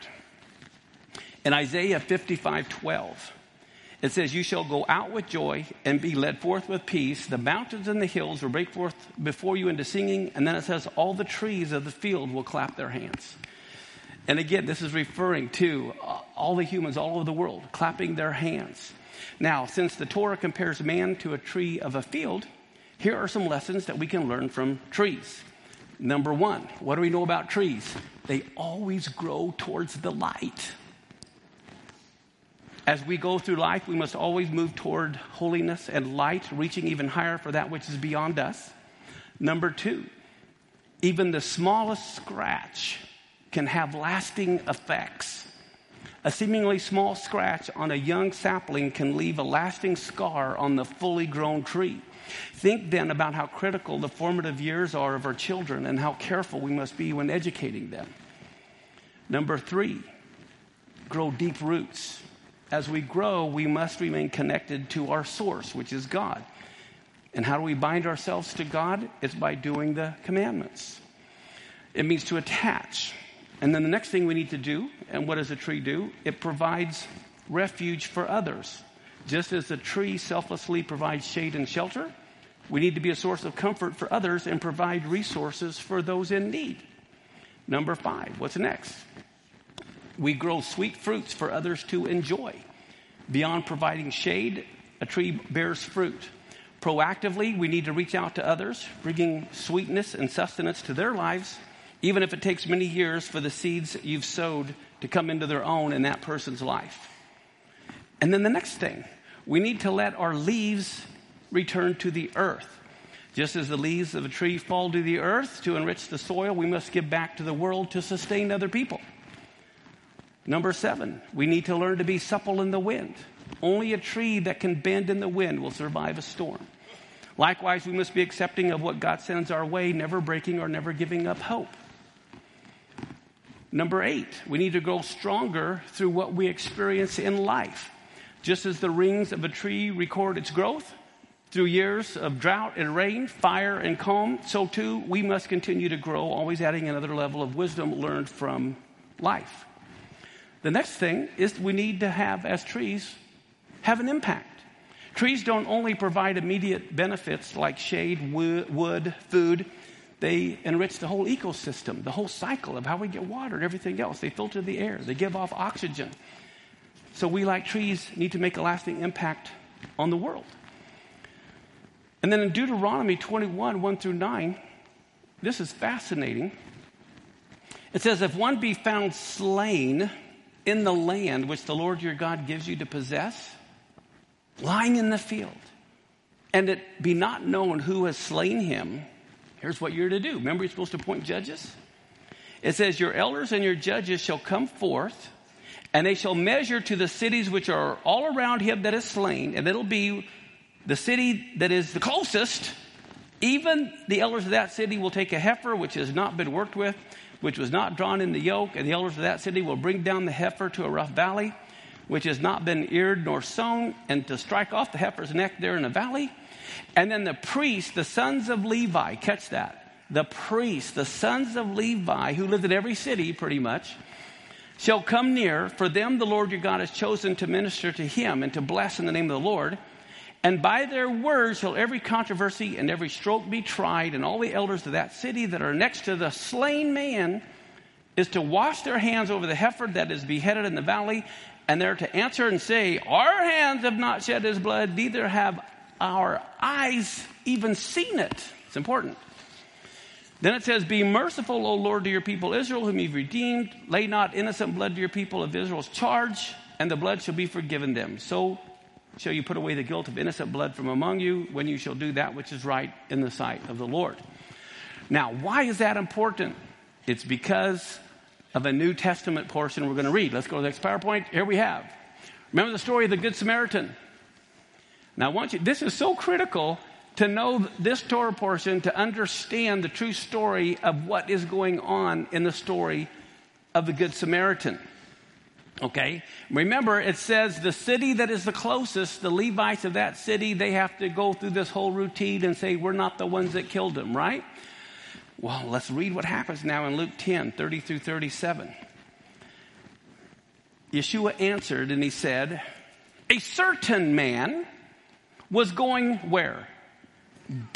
In Isaiah 55:12, it says, "You shall go out with joy and be led forth with peace. The mountains and the hills will break forth before you into singing." And then it says, "All the trees of the field will clap their hands." And again, this is referring to all the humans all over the world clapping their hands. Now, since the Torah compares man to a tree of a field, here are some lessons that we can learn from trees. Number one, what do we know about trees? They always grow towards the light. As we go through life, we must always move toward holiness and light, reaching even higher for that which is beyond us. Number two, even the smallest scratch can have lasting effects. A seemingly small scratch on a young sapling can leave a lasting scar on the fully grown tree. Think then about how critical the formative years are of our children and how careful we must be when educating them. Number three, grow deep roots. As we grow, we must remain connected to our source, which is God. And how do we bind ourselves to God? It's by doing the commandments. It means to attach. And then the next thing we need to do, and what does a tree do? It provides refuge for others. Just as a tree selflessly provides shade and shelter, we need to be a source of comfort for others and provide resources for those in need. Number five, what's next? We grow sweet fruits for others to enjoy. Beyond providing shade, a tree bears fruit. Proactively, we need to reach out to others, bringing sweetness and sustenance to their lives, even if it takes many years for the seeds you've sowed to come into their own in that person's life. And then the next thing, we need to let our leaves return to the earth. Just as the leaves of a tree fall to the earth to enrich the soil, we must give back to the world to sustain other people. Number seven, we need to learn to be supple in the wind. Only a tree that can bend in the wind will survive a storm. Likewise, we must be accepting of what God sends our way, never breaking or never giving up hope. Number eight, we need to grow stronger through what we experience in life. Just as the rings of a tree record its growth through years of drought and rain, fire and calm, so too we must continue to grow, always adding another level of wisdom learned from life. The next thing is we need to have, as trees, have an impact. Trees don't only provide immediate benefits like shade, wood, food. They enrich the whole ecosystem, the whole cycle of how we get water and everything else. They filter the air. They give off oxygen. So we, like trees, need to make a lasting impact on the world. And then in Deuteronomy 21, 1 through 9, this is fascinating. It says, if one be found slain in the land which the Lord your God gives you to possess, lying in the field, and it be not known who has slain him, here's what you're to do. Remember, you're supposed to appoint judges? It says, your elders and your judges shall come forth, and they shall measure to the cities which are all around him that is slain, and it'll be the city that is the closest. Even the elders of that city will take a heifer which has not been worked with, which was not drawn in the yoke, and the elders of that city will bring down the heifer to a rough valley, which has not been eared nor sown, and to strike off the heifer's neck there in the valley. And then the priests, the sons of Levi, catch that, the priests, the sons of Levi, who lived in every city pretty much, shall come near. For them the Lord your God has chosen to minister to him and to bless in the name of the Lord. And by their words shall every controversy and every stroke be tried, and all the elders of that city that are next to the slain man is to wash their hands over the heifer that is beheaded in the valley, and they're to answer and say, our hands have not shed his blood, neither have our eyes even seen it. It's important. Then it says, be merciful, O Lord, to your people Israel, whom you've redeemed. Lay not innocent blood to your people of Israel's charge, and the blood shall be forgiven them. So shall you put away the guilt of innocent blood from among you when you shall do that which is right in the sight of the Lord. Now, why is that important? It's because of a New Testament portion we're going to read. Let's go to the next PowerPoint. Here we have. Remember the story of the Good Samaritan. Now, I want you, this is so critical to know this Torah portion, to understand the true story of what is going on in the story of the Good Samaritan. Okay? Remember, it says the city that is the closest, the Levites of that city, they have to go through this whole routine and say, we're not the ones that killed him, right? Well, let's read what happens now in Luke 10, 30 through 37. Yeshua answered and he said, a certain man was going where?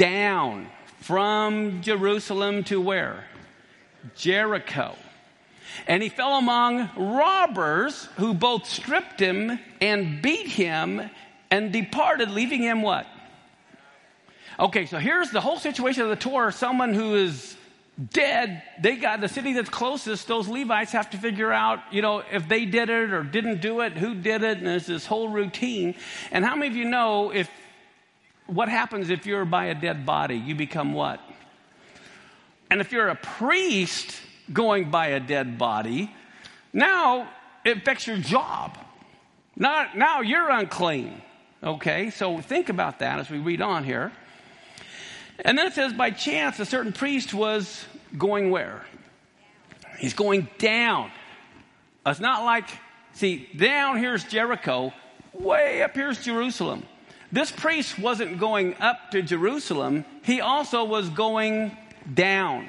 Down from Jerusalem to where? Jericho. And he fell among robbers who both stripped him and beat him and departed, leaving him what? Okay, so here's the whole situation of the Torah. Someone who is dead, they got the city that's closest. Those Levites have to figure out, if they did it or didn't do it, who did it, and there's this whole routine. And how many of you know what happens if you're by a dead body? You become what? And if you're a priest going by a dead body, now it affects your job. Now you're unclean. Okay, so think about that as we read on here. And then it says, by chance, a certain priest was going where? He's going down. It's not like, down here's Jericho, way up here's Jerusalem. This priest wasn't going up to Jerusalem. He also was going down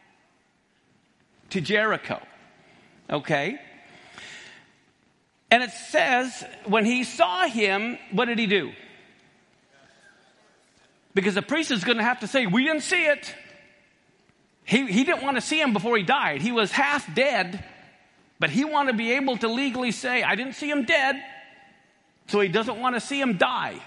to Jericho. Okay? And it says, when he saw him, what did he do? Because the priest is going to have to say, we didn't see it. He didn't want to see him before he died. He was half dead, but he wanted to be able to legally say, I didn't see him dead, so he doesn't want to see him die.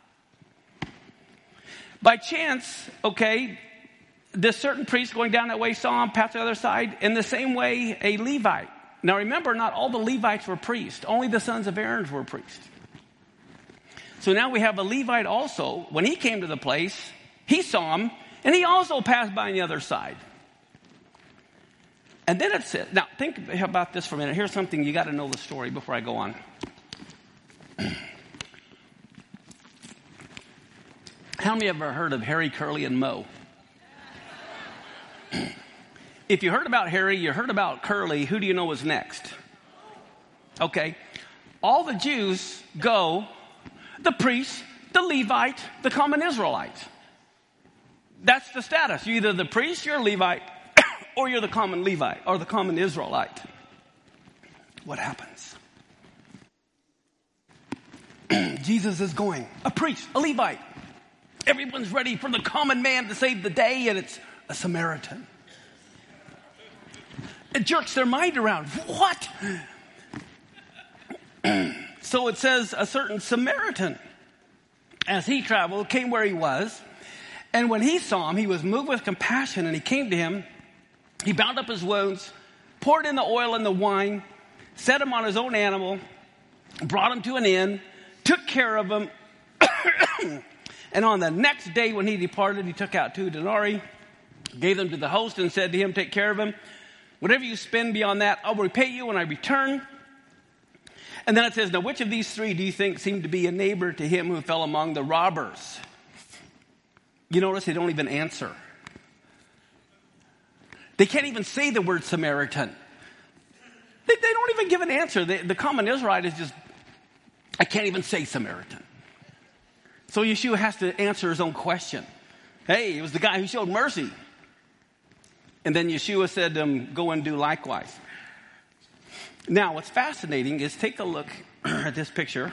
By chance, this certain priest going down that way saw him, passed the other side. In the same way, a Levite. Now remember, not all the Levites were priests. Only the sons of Aaron were priests. So now we have a Levite also. When he came to the place, he saw him, and he also passed by on the other side. And then it said, now think about this for a minute. Here's something you got to know the story before I go on. How many have ever heard of Harry, Curly, and Moe? If you heard about Harry, you heard about Curly, who do you know was next? Okay. All the Jews go, the priest, the Levite, the common Israelite. That's the status. You're either the priest, you're a Levite, or you're the common Levite, or the common Israelite. What happens? Jesus is going, a priest, a Levite. Everyone's ready for the common man to save the day, and it's a Samaritan. It jerks their mind around. What? So it says a certain Samaritan, as he traveled, came where he was. And when he saw him, he was moved with compassion, and he came to him. He bound up his wounds, poured in the oil and the wine, set him on his own animal, brought him to an inn, took care of him. And on the next day when he departed, he took out 2 denarii, gave them to the host, and said to him, take care of him. Whatever you spend beyond that, I'll repay you when I return. And then it says, now which of these 3 do you think seemed to be a neighbor to him who fell among the robbers? You notice they don't even answer. They can't even say the word Samaritan. They don't even give an answer. The common Israelite is just, I can't even say Samaritan. So Yeshua has to answer his own question. Hey, it was the guy who showed mercy. And then Yeshua said, go and do likewise. Now, what's fascinating is take a look at this picture.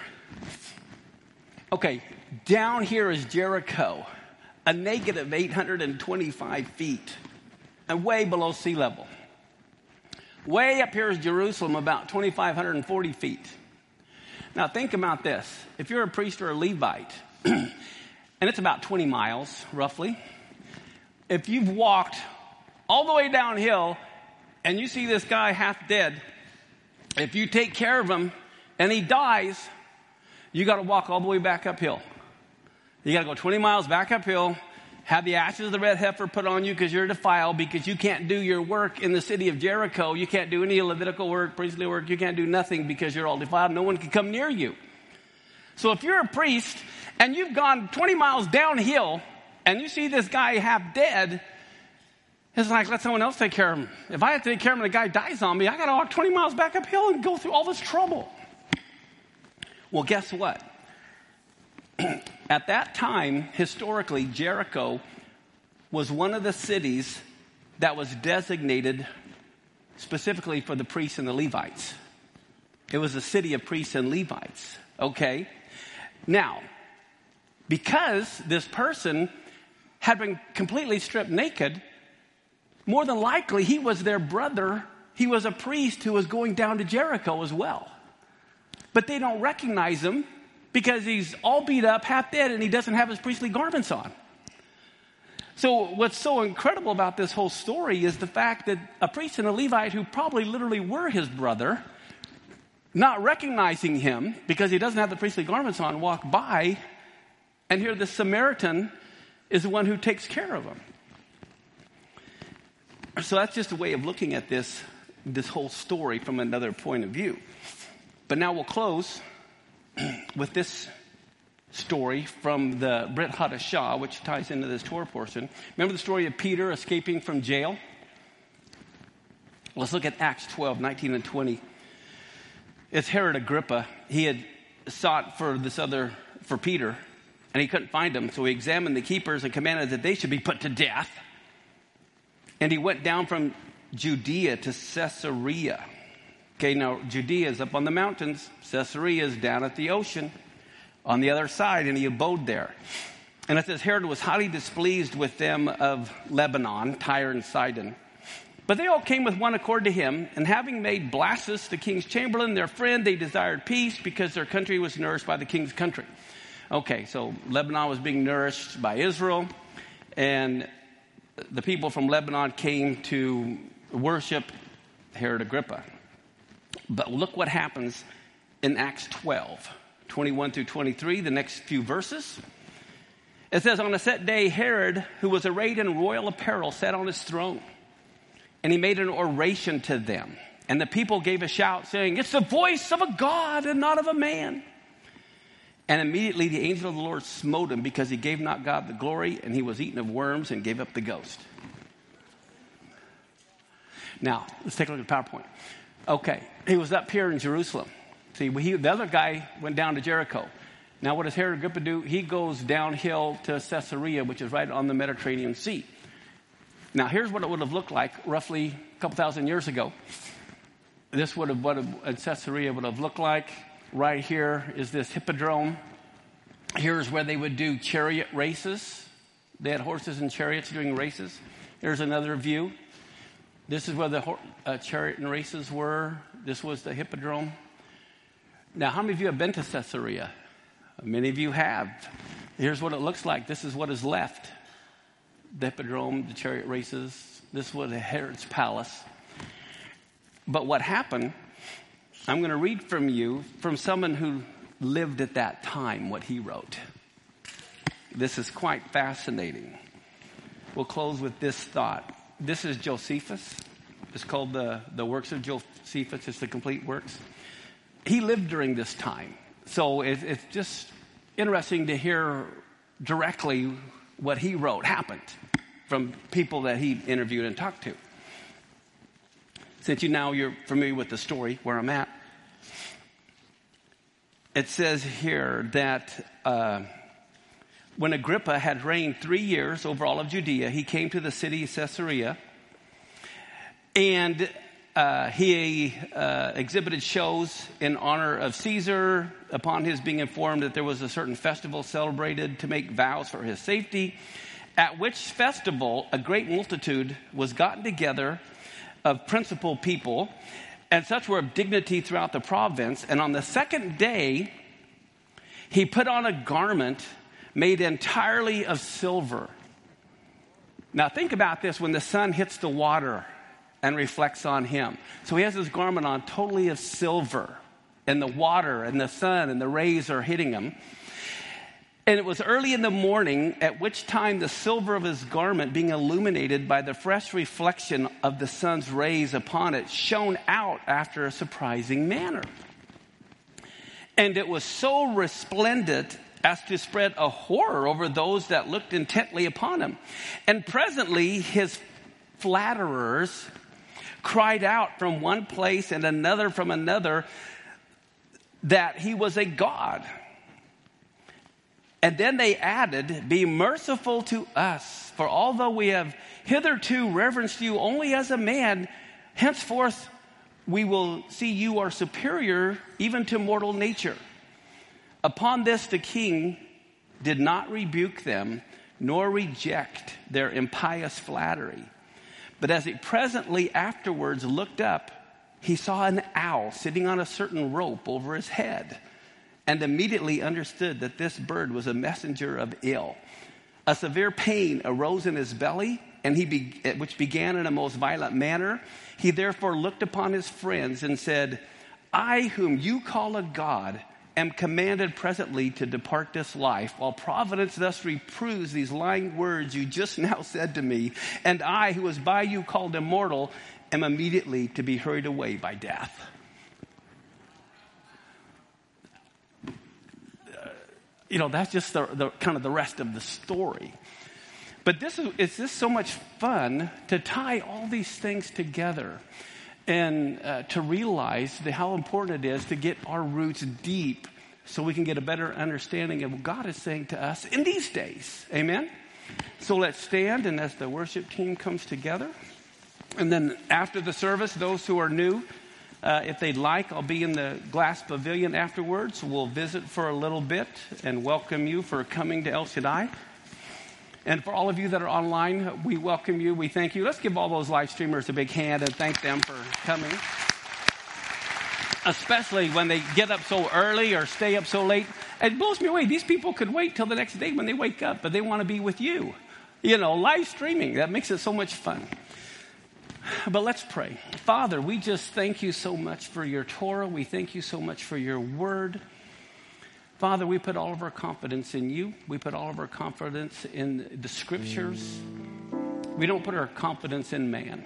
Okay, down here is Jericho, a negative 825 feet, and way below sea level. Way up here is Jerusalem, about 2,540 feet. Now, think about this. If you're a priest or a Levite, and it's about 20 miles, roughly. If you've walked all the way downhill, and you see this guy half dead, if you take care of him, and he dies, you got to walk all the way back uphill. You got to go 20 miles back uphill, have the ashes of the red heifer put on you because you're defiled, because you can't do your work in the city of Jericho. You can't do any Levitical work, priestly work. You can't do nothing because you're all defiled. No one can come near you. So if you're a priest and you've gone 20 miles downhill and you see this guy half dead, it's like, let someone else take care of him. If I have to take care of him and the guy dies on me, I got to walk 20 miles back uphill and go through all this trouble. Well, guess what? At that time, historically, Jericho was one of the cities that was designated specifically for the priests and the Levites. It was a city of priests and Levites. Okay? Now, because this person had been completely stripped naked, more than likely he was their brother he was a priest who was going down to Jericho as well. But they don't recognize him because he's all beat up, half dead, and he doesn't have his priestly garments on. So what's so incredible about this whole story is the fact that a priest and a Levite who probably literally were his brother, not recognizing him because he doesn't have the priestly garments on, walk by, and here the Samaritan is the one who takes care of him. So that's just a way of looking at this whole story from another point of view. But now we'll close with this story from the Brit Hadashah, which ties into this Torah portion. Remember the story of Peter escaping from jail? Let's look at Acts 12, 19 and 20. It's Herod Agrippa. He had sought for Peter, and he couldn't find him. So he examined the keepers and commanded that they should be put to death. And he went down from Judea to Caesarea. Okay, now Judea is up on the mountains. Caesarea is down at the ocean on the other side, and he abode there. And it says Herod was highly displeased with them of Lebanon, Tyre and Sidon. But they all came with one accord to him, and having made Blastus, the king's chamberlain, their friend, they desired peace because their country was nourished by the king's country. Okay, so Lebanon was being nourished by Israel, and the people from Lebanon came to worship Herod Agrippa. But look what happens in Acts 12, 21 through 23, the next few verses. It says, on a set day, Herod, who was arrayed in royal apparel, sat on his throne. And he made an oration to them. And the people gave a shout, saying, it's the voice of a God and not of a man. And immediately the angel of the Lord smote him, because he gave not God the glory, and he was eaten of worms and gave up the ghost. Now, let's take a look at the PowerPoint. Okay, he was up here in Jerusalem. See, the other guy went down to Jericho. Now, what does Herod Agrippa do? He goes downhill to Caesarea, which is right on the Mediterranean Sea. Now, here's what it would have looked like roughly a couple thousand years ago. This would have what Caesarea would have looked like. Right here is this hippodrome. Here's where they would do chariot races. They had horses and chariots doing races. Here's another view. This is where the chariot and races were. This was the hippodrome. Now, how many of you have been to Caesarea? Many of you have. Here's what it looks like. This is what is left. The hippodrome, the chariot races. This was Herod's palace. But what happened, I'm going to read from you, from someone who lived at that time, what he wrote. This is quite fascinating. We'll close with this thought. This is Josephus. It's called the Works of Josephus. It's the complete works. He lived during this time. So it's just interesting to hear directly what he wrote happened from people that he interviewed and talked to. Since you're familiar with the story where I'm at, it says here that when Agrippa had reigned 3 years over all of Judea, he came to the city of Caesarea, and he exhibited shows in honor of Caesar upon his being informed that there was a certain festival celebrated to make vows for his safety, at which festival a great multitude was gotten together of principal people, and such were of dignity throughout the province. And on the second day, he put on a garment made entirely of silver. Now think about this when the sun hits the water and reflects on him. So he has his garment on totally of silver, and the water and the sun and the rays are hitting him. And it was early in the morning, at which time the silver of his garment, being illuminated by the fresh reflection of the sun's rays upon it, shone out after a surprising manner. And it was so resplendent as to spread a horror over those that looked intently upon him. And presently his flatterers cried out from one place and another from another that he was a god. And then they added, be merciful to us, for although we have hitherto reverenced you only as a man, henceforth we will see you are superior even to mortal nature. Upon this the king did not rebuke them, nor reject their impious flattery, But as he presently afterwards looked up, he saw an owl sitting on a certain rope over his head, and immediately understood that this bird was a messenger of ill. A severe pain arose in his belly, and which began in a most violent manner. He therefore looked upon his friends and said, I, whom you call a God, am commanded presently to depart this life, while providence thus reproves these lying words you just now said to me. And I, who was by you called immortal, am immediately to be hurried away by death. That's just the kind of the rest of the story. But it's just so much fun to tie all these things together and to realize how important it is to get our roots deep so we can get a better understanding of what God is saying to us in these days. Amen? So let's stand, and as the worship team comes together, and then after the service, those who are new, if they'd like, I'll be in the glass pavilion afterwards. We'll visit for a little bit and welcome you for coming to El Shaddai. And for all of you that are online, we welcome you. We thank you. Let's give all those live streamers a big hand and thank them for coming. Especially when they get up so early or stay up so late. It blows me away. These people could wait till the next day when they wake up, but they want to be with you. Live streaming, that makes it so much fun. But let's pray. Father, we just thank you so much for your Torah. We thank you so much for your word. Father, we put all of our confidence in you. We put all of our confidence in the scriptures. We don't put our confidence in man.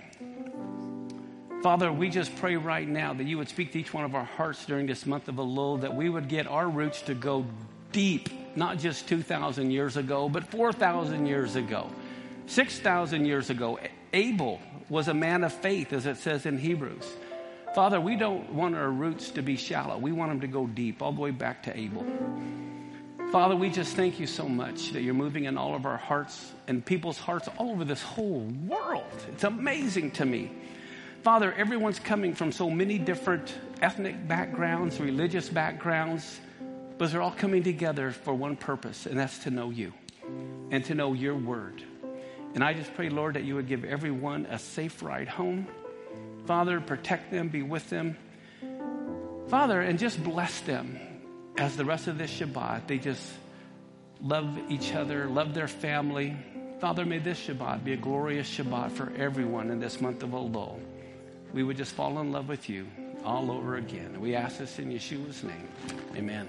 Father, we just pray right now that you would speak to each one of our hearts during this month of Elul, that we would get our roots to go deep, not just 2,000 years ago, but 4,000 years ago, 6,000 years ago. Abel was a man of faith, as it says in Hebrews. Father, we don't want our roots to be shallow. We want them to go deep, all the way back to Abel. Father, we just thank you so much that you're moving in all of our hearts and people's hearts all over this whole world. It's amazing to me. Father, everyone's coming from so many different ethnic backgrounds, religious backgrounds, but they're all coming together for one purpose, and that's to know you and to know your word. And I just pray, Lord, that you would give everyone a safe ride home. Father, protect them, be with them. Father, and just bless them as the rest of this Shabbat, they just love each other, love their family. Father, may this Shabbat be a glorious Shabbat for everyone in this month of Elul. We would just fall in love with you all over again. We ask this in Yeshua's name. Amen.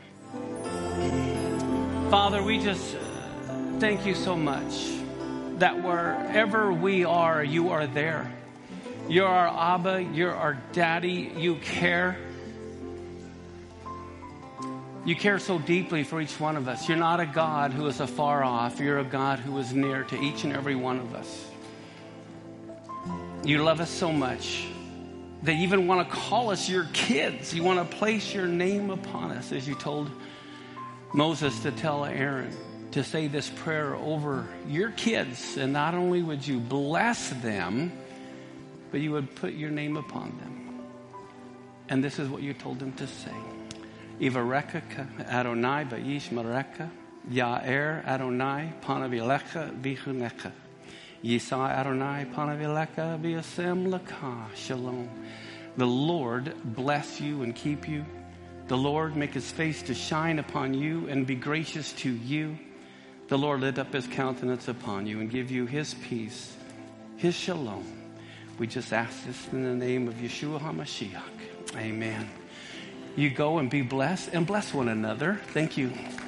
Father, we just thank you so much that wherever we are, you are there. You're our Abba, you're our Daddy, you care. You care so deeply for each one of us. You're not a God who is afar off. You're a God who is near to each and every one of us. You love us so much that you even want to call us your kids. You want to place your name upon us, as you told Moses to tell Aaron to say this prayer over your kids. And not only would you bless them, but you would put your name upon them. And this is what you told them to say. Ivareka Adonai Ba'ishmareka Ya'er Adonai Panavilecha Vichuneka Yisai Adonai Panavilecha Viasem Laka Shalom. The Lord bless you and keep you. The Lord make his face to shine upon you and be gracious to you. The Lord lift up his countenance upon you and give you his peace, his shalom. We just ask this in the name of Yeshua HaMashiach. Amen. You go and be blessed and bless one another. Thank you.